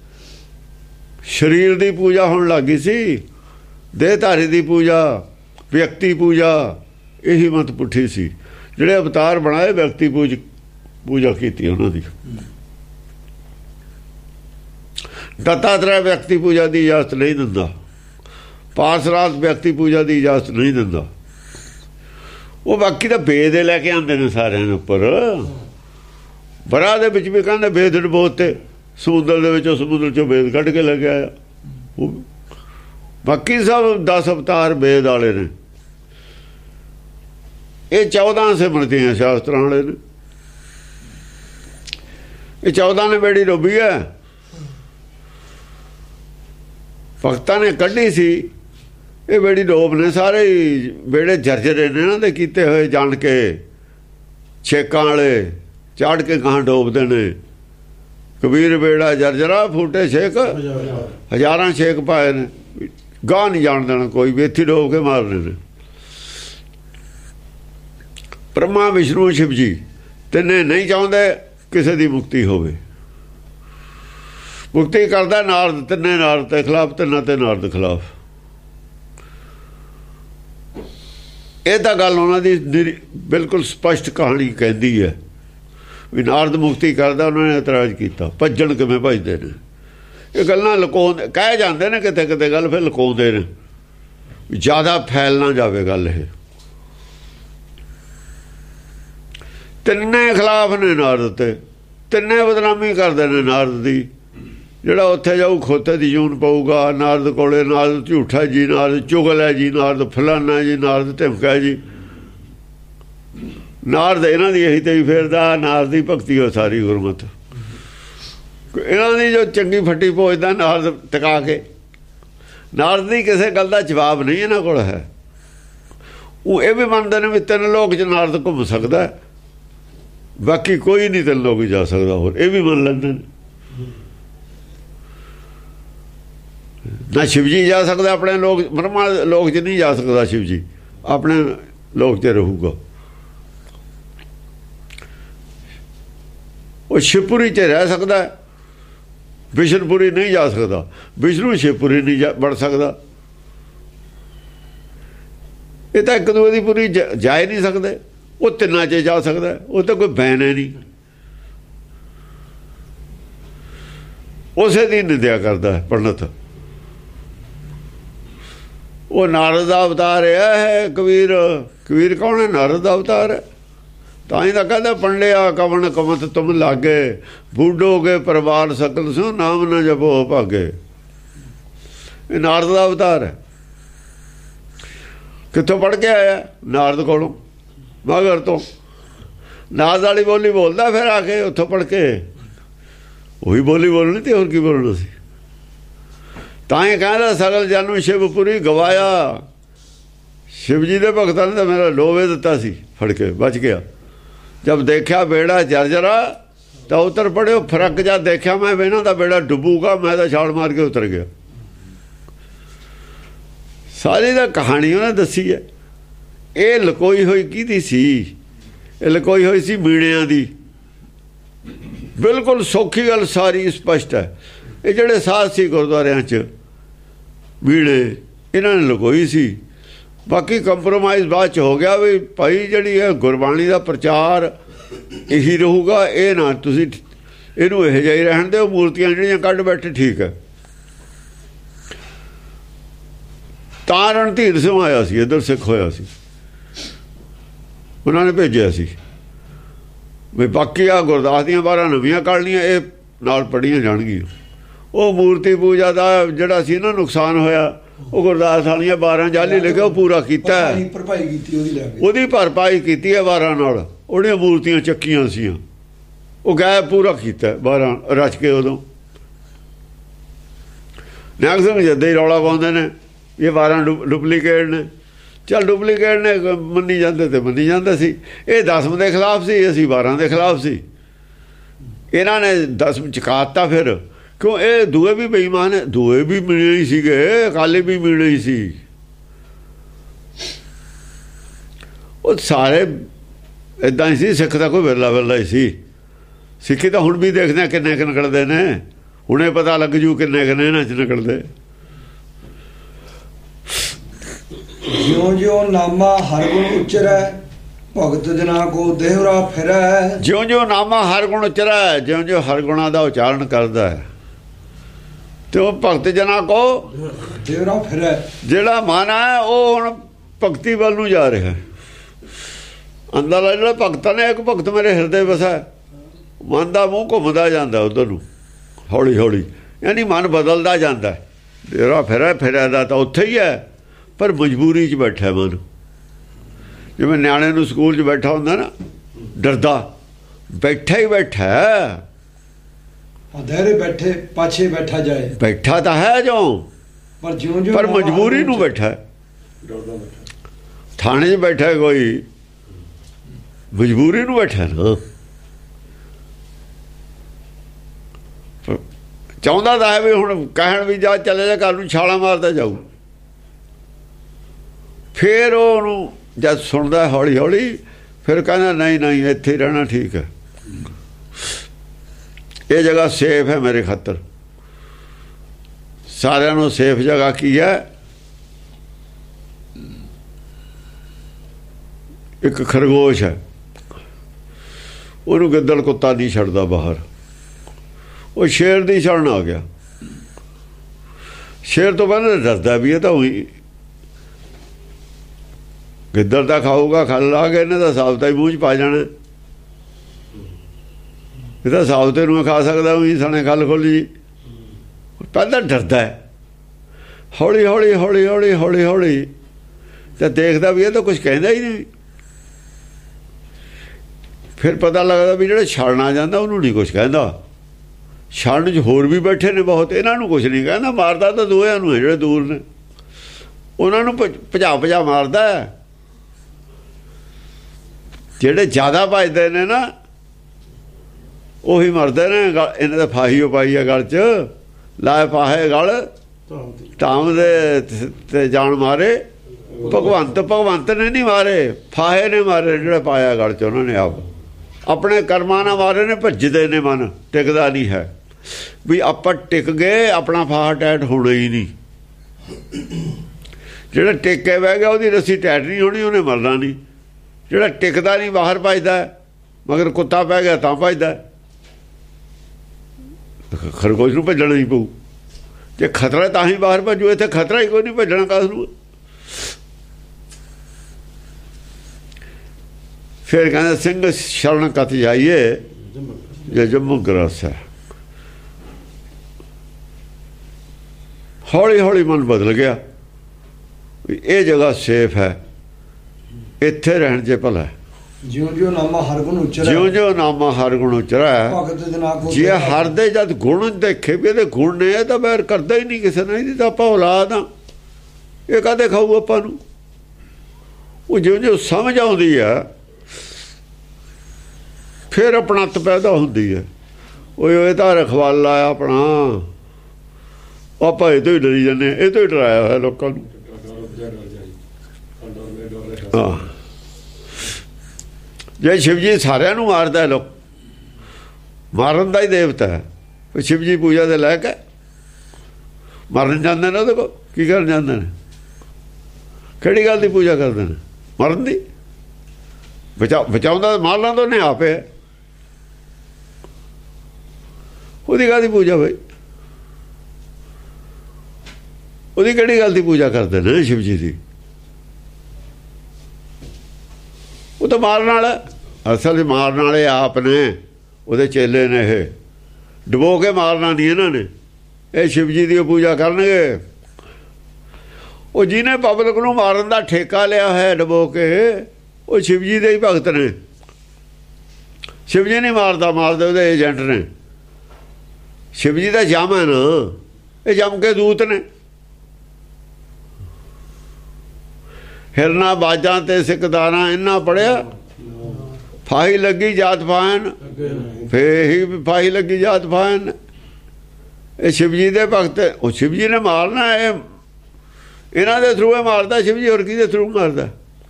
ਸਰੀਰ ਦੀ ਪੂਜਾ ਹੋਣ ਲੱਗੀ ਸੀ, ਦੇਹਧਾਰੀ ਦੀ ਪੂਜਾ, ਵਿਅਕਤੀ ਪੂਜਾ, ਇਹੀ ਮਤ ਪੁੱਠੀ ਸੀ। ਜਿਹੜੇ ਅਵਤਾਰ ਬਣਾਏ ਵਿਅਕਤੀ ਪੂਜ ਪੂਜਾ ਕੀਤੀ ਉਹਨਾਂ ਦੀ। ਦੱਤਾਤਰੇय ਵਿਅਕਤੀ ਪੂਜਾ ਦੀ ਇਜਾਜ਼ਤ ਨਹੀਂ ਦਿੰਦਾ, ਪਾਰਸਰਾਤ ਵਿਅਕਤੀ ਪੂਜਾ ਦੀ ਇਜਾਜ਼ਤ ਨਹੀਂ ਦਿੰਦਾ। ਉਹ ਬਾਕੀ ਤਾਂ ਵੇਦ ਲੈ ਕੇ ਆਉਂਦੇ ਨੇ ਸਾਰਿਆਂ ਦੇ ਉੱਪਰ। ਬਰਾ ਦੇ ਵਿੱਚ ਵੀ ਕਹਿੰਦੇ ਵੇਦ ਡਬੋਤ ਤੇ ਸਮੁੰਦਰ ਦੇ ਵਿੱਚੋਂ, ਸਮੁੰਦਰ ਚੋਂ ਵੇਦ ਕੱਢ ਕੇ ਲੈ ਕੇ ਆਇਆ। ਉਹ ਬਾਕੀ ਸਭ ਦਸ ਅਵਤਾਰ ਵੇਦ ਵਾਲੇ ਨੇ। ਇਹ ਚੌਦਾਂ ਸਿਮਰਤੀਆਂ ਸ਼ਾਸਤਰਾਂ ਵਾਲੇ ਨੇ। ਇਹ ਚੌਦਾਂ ਨੇ ਬੇੜੀ ਡੋਬੀ ਹੈ, ਭਗਤਾਂ ਨੇ ਕੱਢੀ ਸੀ। ਇਹ ਬੇੜੀ ਡੋਬ ਨੇ ਸਾਰੇ ਬੇੜੇ ਜਰਜਰੇ ਨੇ ਇਹਨਾਂ ਦੇ ਕੀਤੇ ਹੋਏ, ਜਾਣ ਕੇ ਛੇਕਾਂ ਵਾਲੇ ਚਾੜ ਕੇ ਗਾਂ ਡੋਬਦੇ ਨੇ। ਕਬੀਰ ਬੇੜਾ ਜਰਜਰਾ ਫੂਟੇ ਛੇਕ, ਹਜ਼ਾਰਾਂ ਛੇਕ ਪਾਏ ਨੇ, ਗਾਂ ਨਹੀਂ ਜਾਣ ਦੇਣਾ ਕੋਈ ਵੀ, ਇੱਥੇ ਡੋਬ ਕੇ ਮਾਰਨੇ ਨੇ। ਬ੍ਰਹਮਾ ਵਿਸ਼ਨੂੰ ਸ਼ਿਵ ਜੀ ਤਿੰਨੇ ਨਹੀਂ ਚਾਹੁੰਦੇ ਕਿਸੇ ਦੀ ਮੁਕਤੀ ਹੋਵੇ। ਮੁਕਤੀ ਕਰਦਾ ਨਾਰਦ, ਤਿੰਨੇ ਨਾਰਦ ਦੇ ਖਿਲਾਫ, ਤਿੰਨਾਂ ਤੇ ਨਾਰਦ ਖਿਲਾਫ। ਇਹ ਤਾਂ ਗੱਲ ਉਹਨਾਂ ਦੀ ਬਿਲਕੁਲ ਸਪਸ਼ਟ ਕਹਾਣੀ ਕਹਿੰਦੀ ਹੈ ਵੀ ਨਾਰਦ ਮੁਕਤੀ ਕਰਦਾ। ਉਹਨਾਂ ਨੇ ਇਤਰਾਜ਼ ਕੀਤਾ, ਭੱਜਣ ਕਿਵੇਂ ਭੱਜਦੇ ਨੇ। ਇਹ ਗੱਲਾਂ ਲੁਕਾਉਂਦੇ, ਕਹਿ ਜਾਂਦੇ ਨੇ ਕਿਤੇ ਕਿਤੇ ਗੱਲ, ਫਿਰ ਲੁਕਾਉਂਦੇ ਨੇ, ਜ਼ਿਆਦਾ ਫੈਲ ਨਾ ਜਾਵੇ ਗੱਲ। ਇਹ ਤਿੰਨੇ ਖਿਲਾਫ ਨੇ ਨਾਰਦ ਤੇ, ਤਿੰਨੇ ਬਦਨਾਮੀ ਕਰਦੇ ਨੇ ਨਾਰਦ ਦੀ। ਜਿਹੜਾ ਉੱਥੇ ਜਾਊ ਖੋਤੇ ਦੀ ਜੂਨ ਪਊਗਾ ਨਾਰਦ ਕੋਲੇ, ਨਾਰਦ ਝੂਠਾ ਜੀ, ਨਾਰਦ ਚੁਗਲ ਹੈ ਜੀ, ਨਾਰਦ ਫਲਾਨਾ ਜੀ, ਨਾਰਦ ਧਮਕਾ ਜੀ। ਨਾਰਦ ਇਹਨਾਂ ਦੀ ਇਹੀ ਤੇ ਹੀ ਫੇਰਦਾ, ਨਾਰਦ ਦੀ ਭਗਤੀ ਹੋ ਸਾਰੀ ਗੁਰਮਤ। ਇਹਨਾਂ ਦੀ ਜੋ ਚੰਗੀ ਫੱਟੀ ਪਹੁੰਚਦਾ ਨਾਰਦ ਟਿਕਾ ਕੇ। ਨਾਰਦ ਦੀ ਕਿਸੇ ਗੱਲ ਦਾ ਜਵਾਬ ਨਹੀਂ ਇਹਨਾਂ ਕੋਲ ਹੈ। ਉਹ ਇਹ ਵੀ ਮੰਨਦੇ ਨੇ ਵੀ ਤਿੰਨ ਲੋਕ 'ਚ ਨਾਰਦ ਘੁੰਮ ਸਕਦਾ, ਬਾਕੀ ਕੋਈ ਨਹੀਂ ਤਿੰਨ ਲੋਕ ਜਾ ਸਕਦਾ। ਹੋਰ ਇਹ ਵੀ ਮੰਨ ਲੈਂਦੇ ਨੇ। ਨਾ ਸ਼ਿਵ ਜੀ ਜਾ ਸਕਦਾ ਆਪਣੇ ਲੋਕ, ਬ੍ਰਹਮਾ ਲੋਕ 'ਚ ਨਹੀਂ ਜਾ ਸਕਦਾ ਸ਼ਿਵ ਜੀ, ਆਪਣੇ ਲੋਕ 'ਚ ਰਹੂਗਾ। ਉਹ ਸ਼ਿਵਪੁਰੀ 'ਚ ਰਹਿ ਸਕਦਾ, ਵਿਸ਼ਨਪੁਰੀ ਨਹੀਂ ਜਾ ਸਕਦਾ। ਵਿਸ਼ਨੂੰ ਸ਼ਿਵਪੁਰੀ ਨਹੀਂ ਵੜ ਸਕਦਾ। ਇਹ ਤਾਂ ਇੱਕ ਦੂਏ ਦੀ ਪੁਰੀ ਜਾ ਹੀ ਨਹੀਂ ਸਕਦੇ। ਉਹ ਤਿੰਨਾਂ 'ਚ ਜਾ ਸਕਦਾ, ਉਹ ਤਾਂ ਕੋਈ ਬੈਨ ਹੈ ਨਹੀਂ। ਉਸੇ ਦੀ ਨਿੰਦਿਆ ਕਰਦਾ ਹੈ ਪੰਡਤ। ਉਹ ਨਾਰਦ ਦਾ ਅਵਤਾਰ ਹੈ ਕਬੀਰ। ਕਬੀਰ ਕੌਣ ਹੈ? ਨਾਰਦ ਦਾ ਅਵਤਾਰ ਹੈ। ਤਾਂ ਹੀ ਤਾਂ ਕਹਿੰਦਾ ਪੰਡਿਆ ਕਵਣ ਕਮਤ ਤੁਮ ਲਾਗੇ, ਬੂਢੋਗੇ ਪਰਿਵਾਰ ਸਕਲ ਸੋ ਨਾਮ ਨਾ ਜਪੋ ਭਾਗੇ। ਇਹ ਨਾਰਦ ਦਾ ਅਵਤਾਰ ਹੈ। ਕਿੱਥੋਂ ਪੜ੍ਹ ਕੇ ਆਇਆ? ਨਾਰਦ ਕੋਲੋਂ, ਮਗਰ ਤੋਂ। ਨਾਰਦ ਵਾਲੀ ਬੋਲੀ ਬੋਲਦਾ ਫਿਰ ਆ ਕੇ ਉੱਥੋਂ ਪੜ੍ਹ ਕੇ। ਉਹੀ ਬੋਲੀ ਬੋਲਣੀ ਤੇ ਹੋਰ ਕੀ ਬੋਲਣਾ ਸੀ। ਤਾਂ ਹੀ ਕਹਿੰਦਾ ਸਗਲ ਜਾਨੂ ਸ਼ਿਵਪੁਰੀ ਗਵਾਇਆ। शिव जी के भगतां ने तो मेरा लोवे दिता सी, फड़ के बच गया। जब देखा बेड़ा जर्जरा तो उतर पड़े। फरक जा देखा मैं इन्हों का बेड़ा डुबूगा, मैं तो छाल मार के उतर गया। सारी तो कहानी उन्हें दसी है। ये लकोई हुई की सी, लकोई हुई सी मीणियां दी। बिल्कुल सौखी गल सारी स्पष्ट है। ये जोड़े साध सी गुरुद्वारियां च मीणे इन्होंने लकोई सी। बाकी कंप्रोमाइज़ बाद च हो गया भी भाई जी है गुरबाणी का प्रचार यही रहूगा, ये ना तुसी इनू यह जी रहन दो। मूर्तियां जिहड़ियां कढ़ बैठे ठीक है। तां रणधीर सिंह आया सी, इधर सिख होया सी, उन्होंने भेजिया सी भी बाकी आ गुरदास दियां बारह नवीं कढ़नियां ये नाल पढ़ियां जाणगियां। वो मूर्ति पूजा का जिहड़ा सी ना नुकसान होया, वो गुरदास वालियां बारह जाली लिखे पूरा किया, उहदी भरपाई की है बारह नाल। उहदियां मूर्तियां चक्कियां सीयां, वो गैब पूरा किया बारह रच के। उदों नाग सिंह जद्दे ही रौला पाउंदे ने ये बारह डुप्लीकेट ने, ਚੱਲ ਡੁਪਲੀਕੇਟ ਨੇ ਮੰਨੀ ਜਾਂਦੇ ਤੇ ਮੰਨੀ ਜਾਂਦਾ ਸੀ। ਇਹ ਦਸਮ ਦੇ ਖਿਲਾਫ ਸੀ, ਅਸੀਂ ਬਾਰਾਂ ਦੇ ਖਿਲਾਫ ਸੀ। ਇਹਨਾਂ ਨੇ ਦਸਮ ਚਕਾਤਾ ਫਿਰ, ਕਿਉਂ ਇਹ ਦੂਏ ਵੀ ਬੇਈਮਾਨ ਹੈ, ਦੂਏ ਵੀ ਮਿਲਣੇ ਹੀ ਸੀਗੇ, ਅਕਾਲੀ ਵੀ ਮਿਲਣੇ ਹੀ ਸੀ। ਉਹ ਸਾਰੇ ਇੱਦਾਂ ਹੀ ਸੀ। ਸਿੱਖ ਦਾ ਕੋਈ ਵਿਰਲਾ ਵਿਰਲਾ ਹੀ ਸੀ। ਸਿੱਖੀ ਤਾਂ ਹੁਣ ਵੀ ਦੇਖਦੇ ਕਿੰਨੇ ਕੁ ਨਿਕਲਦੇ ਨੇ, ਹੁਣੇ ਪਤਾ ਲੱਗ ਜੂ ਕਿੰਨੇ ਕੁ ਨੇ ਇਹਨਾਂ 'ਚ ਨਿਕਲਦੇ। ਜਿਉਂ ਜਿਉਂ ਨਾਮਾ ਹਰ ਗੁਣ ਉਚਰੈ ਭਗਤ ਜਨਾ ਕੋ ਦੇਹਰਾ ਫਿਰੈ। ਜਿਉਂ ਜਿਉਂ ਨਾਮਾ ਹਰ ਗੁਣ ਉਚਰੈ, ਜਿਉਂ ਜਿਉਂ ਹਰ ਗੁਣਾਂ ਦਾ ਉਚਾਰਨ ਕਰਦਾ ਹੈ ਤੇ ਉਹ ਭਗਤ ਜਨਾ ਕੋ ਦੇਹਰਾ ਫਿਰੈ। ਜਿਹੜਾ ਮਨ ਹੈ ਉਹ ਹੁਣ ਭਗਤੀ ਵੱਲ ਨੂੰ ਜਾ ਰਿਹਾ। ਅੰਦਰਲਾ ਜਿਹੜਾ ਭਗਤਾਂ ਨੇ, ਇੱਕ ਭਗਤ ਮੇਰੇ ਹਿਰਦੇ ਵਸਾ, ਮਨ ਦਾ ਮੂੰਹ ਘੁੰਮਦਾ ਜਾਂਦਾ ਉਧਰ ਨੂੰ ਹੌਲੀ ਹੌਲੀ, ਯਾਨੀ ਮਨ ਬਦਲਦਾ ਜਾਂਦਾ। ਦੇਹਰਾ ਫਿਰੈ, ਫਿਰਿਆ ਦਾ ਤਾਂ ਉੱਥੇ ਹੀ ਹੈ, ਪਰ ਮਜਬੂਰੀ 'ਚ ਬੈਠਾ ਮਨ। ਜਿਵੇਂ ਨਿਆਣੇ ਨੂੰ ਸਕੂਲ 'ਚ ਬੈਠਾ ਹੁੰਦਾ ਨਾ, ਡਰਦਾ, ਬੈਠਾ ਹੀ ਬੈਠਾ, ਅਧੇਰੇ ਬੈਠੇ ਪਾਛੇ ਬੈਠਾ ਜਾਏ। ਬੈਠਾ ਤਾਂ ਹੈ ਜੋ, ਪਰ ਜਿਉਂ ਜਿਉਂ ਪਰ ਮਜਬੂਰੀ ਨੂੰ ਬੈਠਾ। ਥਾਣੇ 'ਚ ਬੈਠਾ ਕੋਈ, ਮਜਬੂਰੀ ਨੂੰ ਬੈਠਾ ਨਾ। ਚਾਹੁੰਦਾ ਤਾਂ ਹੈ ਵੀ ਹੁਣ ਕਹਿਣ ਵੀ ਜਾ, ਚਲੇ ਜਾ ਘਰ ਨੂੰ, ਛਾਲਾਂ ਮਾਰਦਾ ਜਾਊ। ਫਿਰ ਉਹਨੂੰ ਜਦ ਸੁਣਦਾ ਹੌਲੀ ਹੌਲੀ, ਫਿਰ ਕਹਿੰਦਾ ਨਹੀਂ ਨਹੀਂ ਇੱਥੇ ਹੀ ਰਹਿਣਾ ਠੀਕ ਹੈ, ਇਹ ਜਗ੍ਹਾ ਸੇਫ ਹੈ ਮੇਰੇ ਖਾਤਰ। ਸਾਰਿਆਂ ਨੂੰ ਸੇਫ ਜਗ੍ਹਾ ਕੀ ਹੈ? ਇੱਕ ਖਰਗੋਸ਼ ਹੈ, ਉਹਨੂੰ ਗਿੱਦੜ ਕੁੱਤਾ ਨਹੀਂ ਛੱਡਦਾ ਬਾਹਰ। ਉਹ ਸ਼ੇਰ ਦੀ ਸ਼ਰਨ ਆ ਗਿਆ। ਸ਼ੇਰ ਤੋਂ ਪਹਿਲਾਂ ਡਰਦਾ ਵੀ ਇਹ ਤਾਂ ਉਹੀ ਗਿੱਦੜ ਦਾ ਖਾਊਗਾ, ਖਲ ਲਾ ਕੇ ਇਹਨੇ ਤਾਂ ਸਾਬਤਾ ਹੀ ਮੂੰਹ 'ਚ ਪਾ ਜਾਣਾ। ਇਹ ਤਾਂ ਸਾਬਤੇ ਨੂੰ ਖਾ ਸਕਦਾ, ਉਹੀ ਸਣੇ ਖਲ ਖੁੱਲ ਜੀ। ਪਹਿਲਾਂ ਡਰਦਾ ਹੈ, ਹੌਲੀ ਹੌਲੀ ਹੌਲੀ ਹੌਲੀ ਹੌਲੀ ਹੌਲੀ ਤਾਂ ਦੇਖਦਾ ਵੀ ਇਹ ਤਾਂ ਕੁਛ ਕਹਿੰਦਾ ਹੀ ਨਹੀਂ। ਫਿਰ ਪਤਾ ਲੱਗਦਾ ਵੀ ਜਿਹੜਾ ਛੜਨਾ ਜਾਂਦਾ ਉਹਨੂੰ ਨਹੀਂ ਕੁਛ ਕਹਿੰਦਾ। ਛੜਨ 'ਚ ਹੋਰ ਵੀ ਬੈਠੇ ਨੇ ਬਹੁਤ, ਇਹਨਾਂ ਨੂੰ ਕੁਛ ਨਹੀਂ ਕਹਿੰਦਾ। ਮਾਰਦਾ ਤਾਂ ਦੋਹਾਂ ਨੂੰ ਹੈ, ਜਿਹੜੇ ਦੂਰ ਨੇ ਉਹਨਾਂ ਨੂੰ ਭਜਾ ਭਜਾ ਮਾਰਦਾ। ਜਿਹੜੇ ਜ਼ਿਆਦਾ ਭਜਦੇ ਨੇ ਨਾ ਉਹੀ ਮਰਦੇ ਨੇ। ਇਹਨਾਂ ਦਾ ਫਾਹੀ ਪਾਈ ਆ ਗਲ 'ਚ, ਲਾਏ ਫਾਹੇ ਗਲ ਧਾਮ ਦੇ ਤੇ ਜਾਣ ਮਾਰੇ। ਭਗਵੰਤ ਭਗਵੰਤ ਨੇ ਨਹੀਂ ਮਾਰੇ, ਫਾਹੇ ਨੇ ਮਾਰੇ ਜਿਹੜੇ ਪਾਇਆ ਗਲ 'ਚ ਉਹਨਾਂ ਨੇ। ਆਪ ਆਪਣੇ ਕਰਮਾਂ ਨਾਲ ਮਾਰੇ ਨੇ। ਭੱਜਦੇ ਨੇ, ਮਨ ਟਿਕਦਾ ਨਹੀਂ ਹੈ ਵੀ ਆਪਾਂ ਟਿਕ ਗਏ, ਆਪਣਾ ਫਾਹਾ ਟੈਟ ਹੋਣਾ ਹੀ ਨਹੀਂ। ਜਿਹੜਾ ਟਿਕ ਕੇ ਬਹਿ ਗਿਆ ਉਹਦੀ ਰੱਸੀ ਟੈਟ ਨਹੀਂ ਹੋਣੀ, ਉਹਨੇ ਮਰਨਾ ਨਹੀਂ। ਜਿਹੜਾ ਟਿਕਦਾ ਨਹੀਂ ਬਾਹਰ ਭੱਜਦਾ, ਮਗਰ ਕੁੱਤਾ ਪੈ ਗਿਆ ਤਾਂ ਭੱਜਦਾ। ਖਰਗੋਸ਼ ਨੂੰ ਭੱਜਣਾ ਹੀ ਪਊ। ਜੇ ਖਤਰਾ ਤਾਂ ਹੀ ਬਾਹਰ ਭੱਜੂ, ਇੱਥੇ ਖਤਰਾ ਹੀ ਕੋਈ ਨਹੀਂ, ਭੱਜਣਾ ਕਾਸ ਨੂੰ। ਫਿਰ ਕਹਿੰਦਾ ਸਿੰਘ ਸ਼ਰਨ ਕਤ ਜਾਈਏ ਜੇ ਜੰਮੂ ਗਰਾਸ ਹੈ। ਹੌਲੀ ਹੌਲੀ ਮਨ ਬਦਲ ਗਿਆ, ਇਹ ਜਗ੍ਹਾ ਸੇਫ ਹੈ, ਇੱਥੇ ਰਹਿਣ 'ਚ ਭਲਾ। ਜਿਉਂ ਜਿਉਂ ਨਾਮਾ ਹਰ ਗੁਣ ਉਚਰੈ, ਜਿਉਂ ਜਿਉਂ ਨਾਮਾ ਹਰ ਗੁਣ ਉਚਰੈ। ਭਗਤ ਜਨਾ ਕੋ ਜੇ ਹਰ ਦੇ ਜਦ ਗੁਣ ਦੇਖੇ ਵੀ ਇਹਦੇ ਗੁਣ ਨੇ, ਇਹ ਤਾਂ ਬੈਰ ਕਰਦਾ ਹੀ ਨਹੀਂ ਕਿਸੇ ਨਾਲ। ਇਹਦੀ ਤਾਂ ਆਪਾਂ ਔਲਾਦ ਆ, ਇਹ ਕਾਹਦੇ ਖਾਊ ਆਪਾਂ ਨੂੰ। ਉਹ ਜਿਉਂ ਜਿਉਂ ਸਮਝ ਆਉਂਦੀ ਆ, ਫਿਰ ਆਪਣਤ ਪੈਦਾ ਹੁੰਦੀ ਹੈ। ਉਹ ਇਹ ਤਾਂ ਰਖਵਾਲਾ ਆ ਆਪਣਾ, ਆਪਾਂ ਇਹ ਤੋਂ ਹੀ ਡਰੀ ਜਾਂਦੇ, ਇਹ ਤੋਂ ਹੀ ਡਰਾਇਆ ਹੋਇਆ ਲੋਕਾਂ ਨੂੰ। ਹਾਂ, ਜੇ ਸ਼ਿਵ ਜੀ ਸਾਰਿਆਂ ਨੂੰ ਮਾਰਦਾ, ਲੋਕ ਮਾਰਨ ਦਾ ਹੀ ਦੇਵਤਾ ਹੈ। ਸ਼ਿਵ ਜੀ ਪੂਜਾ ਦੇ ਲੈ ਕੇ ਮਰਨ ਜਾਂਦੇ ਨੇ, ਉਹਦੇ ਕੋਲ ਕੀ ਕਰਨ ਜਾਂਦੇ ਨੇ? ਕਿਹੜੀ ਗੱਲ ਦੀ ਪੂਜਾ ਕਰਦੇ ਨੇ? ਮਰਨ ਦੀ। ਬਚਾ ਬਚਾਉਂਦਾ ਮਾਰਨਾ ਤਾਂ ਉਹਨੇ ਆਪੇ, ਉਹਦੀ ਕਾਹਦੀ ਪੂਜਾ ਬਈ? ਉਹਦੀ ਕਿਹੜੀ ਗੱਲ ਦੀ ਪੂਜਾ ਕਰਦੇ ਨੇ ਸ਼ਿਵ ਜੀ ਦੀ? ਉਹ ਤਾਂ ਮਾਰਨ ਵਾਲਾ, ਅਸਲ ਮਾਰਨ ਵਾਲੇ ਆਪ ਨੇ, ਉਹਦੇ ਚੇਲੇ ਨੇ। ਇਹ ਡੁਬੋ ਕੇ ਮਾਰਨਾ ਨਹੀਂ ਇਹਨਾਂ ਨੇ, ਇਹ ਸ਼ਿਵ ਜੀ ਦੀ ਪੂਜਾ ਕਰਨਗੇ। ਉਹ ਜਿਹਨੇ ਪਬਲਿਕ ਨੂੰ ਮਾਰਨ ਦਾ ਠੇਕਾ ਲਿਆ ਹੈ ਡੁਬੋ ਕੇ, ਉਹ ਸ਼ਿਵ ਜੀ ਦੇ ਹੀ ਭਗਤ ਨੇ। ਸ਼ਿਵ ਜੀ ਨਹੀਂ ਮਾਰਦਾ, ਮਾਰਦੇ ਉਹਦੇ ਏਜੰਟ ਨੇ। ਸ਼ਿਵ ਜੀ ਦਾ ਜਮ ਹੈ ਨਾ, ਇਹ ਜਮ ਕੇ ਦੂਤ ਨੇ। ਹਿਰਨਾ ਬਾਜਾਂ ਤੇ ਸਿੱਕਦਾਰਾਂ ਇੰਨਾ ਪੜਿਆ ਫਾਹੀ ਲੱਗੀ ਜਾਤ ਫਾਇਨ ਫੇ ਹੀ ਫਾਹੀ ਲੱਗੀ ਜਾਤ ਫਾਇਨ। ਇਹ ਸ਼ਿਵ ਜੀ ਦੇ ਭਗਤ ਉਹ ਸ਼ਿਵ ਜੀ ਨੇ ਮਾਰਨਾ ਇਹ ਇਹਨਾਂ ਦੇ ਥਰੂ ਇਹ ਮਾਰਦਾ ਸ਼ਿਵ ਜੀ ਹੋਰ ਕਿਹਦੇ ਥਰੂ ਮਾਰਦਾ।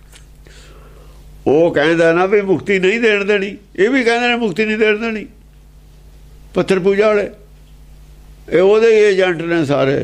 ਉਹ ਕਹਿੰਦਾ ਨਾ ਵੀ ਮੁਕਤੀ ਨਹੀਂ ਦੇਣ ਦੇਣੀ ਇਹ ਵੀ ਕਹਿੰਦੇ ਨੇ ਮੁਕਤੀ ਨਹੀਂ ਦੇਣ ਦੇਣੀ ਪੱਥਰ ਪੂਜਾ ਵਾਲੇ ਇਹ ਉਹਦੇ ਹੀ ਏਜੰਟ ਨੇ ਸਾਰੇ।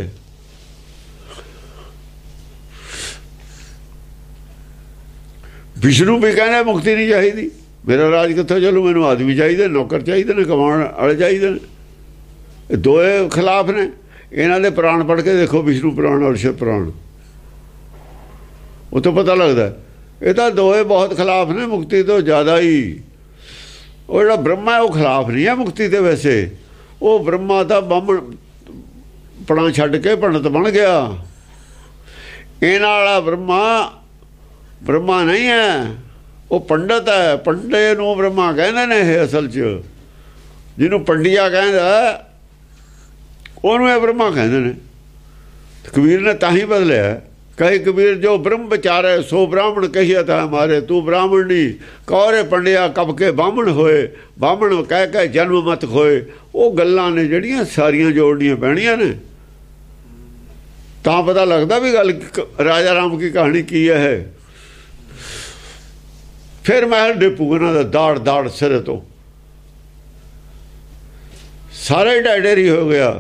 ਵਿਸ਼ਨੂੰ ਵੀ ਕਹਿੰਦੇ ਮੁਕਤੀ ਨਹੀਂ ਚਾਹੀਦੀ ਮੇਰਾ ਰਾਜ ਕਿੱਥੋਂ ਚੱਲੂ ਮੈਨੂੰ ਆਦਮੀ ਚਾਹੀਦੇ ਨੌਕਰ ਚਾਹੀਦੇ ਨੇ ਕਮਾਉਣ ਵਾਲੇ ਚਾਹੀਦੇ ਨੇ। ਇਹ ਦੋਏ ਖਿਲਾਫ ਨੇ। ਇਹਨਾਂ ਦੇ ਪ੍ਰਾਣ ਪੜ੍ਹ ਕੇ ਦੇਖੋ ਵਿਸ਼ਨੂੰ ਪੁਰਾਣ ਔਰ ਸ਼ਿਵ ਪੁਰਾਣ ਉਹ ਤੋਂ ਪਤਾ ਲੱਗਦਾ ਇਹ ਤਾਂ ਦੋਏ ਬਹੁਤ ਖਿਲਾਫ ਨੇ ਮੁਕਤੀ ਤੋਂ ਜ਼ਿਆਦਾ ਹੀ। ਉਹ ਜਿਹੜਾ ਬ੍ਰਹਮਾ ਹੈ ਉਹ ਖਿਲਾਫ ਨਹੀਂ ਹੈ ਮੁਕਤੀ ਦੇ ਵੈਸੇ ਉਹ ਬ੍ਰਹਮਾ ਤਾਂ ਬਾਹਮਣ ਪਣਾ ਛੱਡ ਕੇ ਪੰਡਤ ਬਣ ਗਿਆ। ਇਹਨਾਂ ਵਾਲਾ ਬ੍ਰਹਮਾ ਬ੍ਰਹਮਾ ਨਹੀਂ ਹੈ ਉਹ ਪੰਡਤ ਹੈ। ਪੰਡੇ ਨੂੰ ਬ੍ਰਹਮਾ ਕਹਿੰਦੇ ਨੇ ਇਹ ਅਸਲ 'ਚ ਜਿਹਨੂੰ ਪੰਡਿਆ ਕਹਿੰਦਾ ਉਹਨੂੰ ਇਹ ਬ੍ਰਹਮਾ ਕਹਿੰਦੇ ਨੇ। ਕਬੀਰ ਨੇ ਤਾਂ ਹੀ ਬਦਲਿਆ ਕਹੇ ਕਬੀਰ ਜੋ ਬ੍ਰਹਮ ਵਿਚਾਰੇ ਸੋ ਬ੍ਰਾਹਮਣ ਕਹੀਏ ਤਾਂ ਮਾਰੇ ਤੂੰ ਬ੍ਰਾਹਮਣ ਨਹੀਂ ਕੌਰੇ ਪੰਡਿਆ ਕਬ ਕੇ ਬਾਹਮਣ ਹੋਏ ਬਾਹਮਣ ਕਹਿ ਕੇ ਜਨਮ ਮਤ ਖੋਏ। ਉਹ ਗੱਲਾਂ ਨੇ ਜਿਹੜੀਆਂ ਸਾਰੀਆਂ ਜੋੜਨੀਆਂ ਪੈਣੀਆਂ ਨੇ ਤਾਂ ਪਤਾ ਲੱਗਦਾ ਵੀ ਗੱਲ ਰਾਜਾ ਰਾਮ ਕੀ ਕਹਾਣੀ ਕੀ ਹੈ। ਫਿਰ ਮਹਿਲ ਡਿਪੂ ਇਹਨਾਂ ਦਾ ਦਾੜ ਦਾੜ ਸਿਰੇ ਤੋਂ ਸਾਰੇ ਢਾਈਡੇਰੀ ਹੋ ਗਿਆ।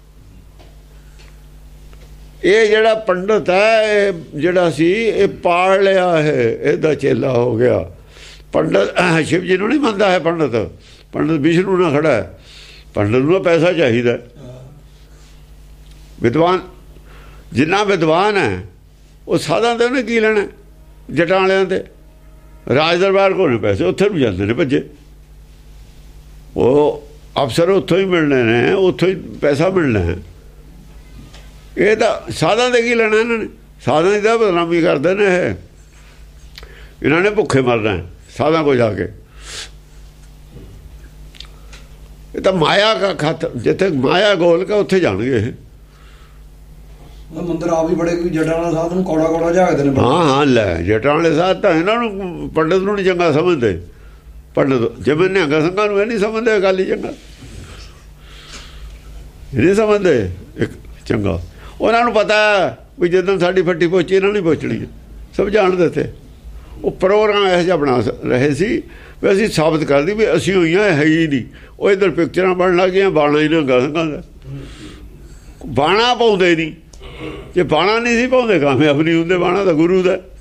ਇਹ ਜਿਹੜਾ ਪੰਡਤ ਹੈ ਇਹ ਜਿਹੜਾ ਸੀ ਇਹ ਪਾੜ ਲਿਆ ਹੈ ਇਹਦਾ ਚੇਲਾ ਹੋ ਗਿਆ। ਪੰਡਤ ਸ਼ਿਵ ਜੀ ਨੂੰ ਨਹੀਂ ਮੰਨਦਾ ਹੈ ਪੰਡਤ ਪੰਡਤ ਵਿਸ਼ਨੂੰ ਨਾਲ ਖੜਾ ਹੈ। ਪੰਡਤ ਨੂੰ ਪੈਸਾ ਚਾਹੀਦਾ। ਵਿਦਵਾਨ ਜਿੰਨਾ ਵਿਦਵਾਨ ਹੈ ਉਹ ਸਾਧਾਂ ਤੇ ਉਹਨੇ ਕੀ ਲੈਣਾ ਜਟਾਂ ਵਾਲਿਆਂ ਤੇ ਰਾਜ ਦਰਬਾਰ ਕੋਲ ਨੇ ਪੈਸੇ ਉੱਥੇ ਨੂੰ ਜਾਂਦੇ ਨੇ ਭੱਜੇ। ਉਹ ਅਫਸਰ ਉੱਥੋਂ ਹੀ ਮਿਲਣੇ ਨੇ ਉੱਥੋਂ ਹੀ ਪੈਸਾ ਮਿਲਣਾ ਹੈ। ਇਹ ਤਾਂ ਸਾਧਾਂ ਦੇ ਕੀ ਲੈਣਾ ਇਹਨਾਂ ਨੇ ਸਾਧਾਂ ਦੀ ਤਾਂ ਬਦਨਾਮੀ ਕਰਦੇ ਨੇ ਇਹ ਇਹਨਾਂ ਨੇ ਭੁੱਖੇ ਮਰਨਾ ਸਾਧਾਂ ਕੋਲ ਜਾ ਕੇ। ਇਹ ਤਾਂ ਮਾਇਆ ਦਾ ਖਾਤਰ ਜਿੱਥੇ ਮਾਇਆ ਗੋਲ ਕੇ ਉੱਥੇ ਜਾਣਗੇ ਇਹ ਮੰਦਰ ਆ ਵੀ ਬੜੇ ਕੋਈ ਜਟਾਂ ਵਾਲਾ ਸਾਧ ਨੂੰ ਕੌੜਾ ਕੌੜਾ ਝਾਕਦੇ ਨੇ। ਹਾਂ ਹਾਂ ਲੈ ਜਟਾਂ ਵਾਲੇ ਸਾਧ ਤਾਂ ਇਹਨਾਂ ਨੂੰ ਪੰਡਤ ਨੂੰ ਨਹੀਂ ਚੰਗਾ ਸਮਝਦੇ। ਪੰਡਤ ਜਿਵੇਂ ਨਿਹੰਗ ਸਿੰਘਾਂ ਨੂੰ ਇਹ ਨਹੀਂ ਸਮਝਦੇ ਗੱਲ ਹੀ ਚੰਗਾ ਇਹ ਨਹੀਂ ਸਮਝਦੇ ਇੱਕ ਚੰਗਾ। ਉਹਨਾਂ ਨੂੰ ਪਤਾ ਵੀ ਜਦੋਂ ਸਾਡੀ ਫੱਟੀ ਪਹੁੰਚੀ ਇਹਨਾਂ ਨੇ ਪਹੁੰਚਣੀ ਸਭ ਜਾਣਦੇ ਤੇ। ਉਹ ਪ੍ਰੋਗਰਾਮ ਇਹੋ ਜਿਹਾ ਬਣਾ ਰਹੇ ਸੀ ਵੀ ਅਸੀਂ ਸਾਬਤ ਕਰਦੀ ਵੀ ਅਸੀਂ ਹੋਈਆਂ ਹੈ ਹੀ ਨਹੀਂ। ਉਹ ਇੱਧਰ ਪਿਕਚਰਾਂ ਬਣਨ ਲੱਗ ਗਈਆਂ ਬਾਣਾ ਹੀ ਨਿਹੰਗਾਂ ਸਿੰਘਾਂ ਦਾ ਬਾਣਾ ਪਾਉਂਦੇ ਨਹੀਂ ਜੇ ਬਾਣਾ ਨਹੀਂ ਸੀ ਪਾਉਂਦੇ ਕਾਮਯਾਬ ਨਹੀਂ ਹੁੰਦੇ। ਬਾਣਾ ਤਾਂ ਗੁਰੂ ਦਾ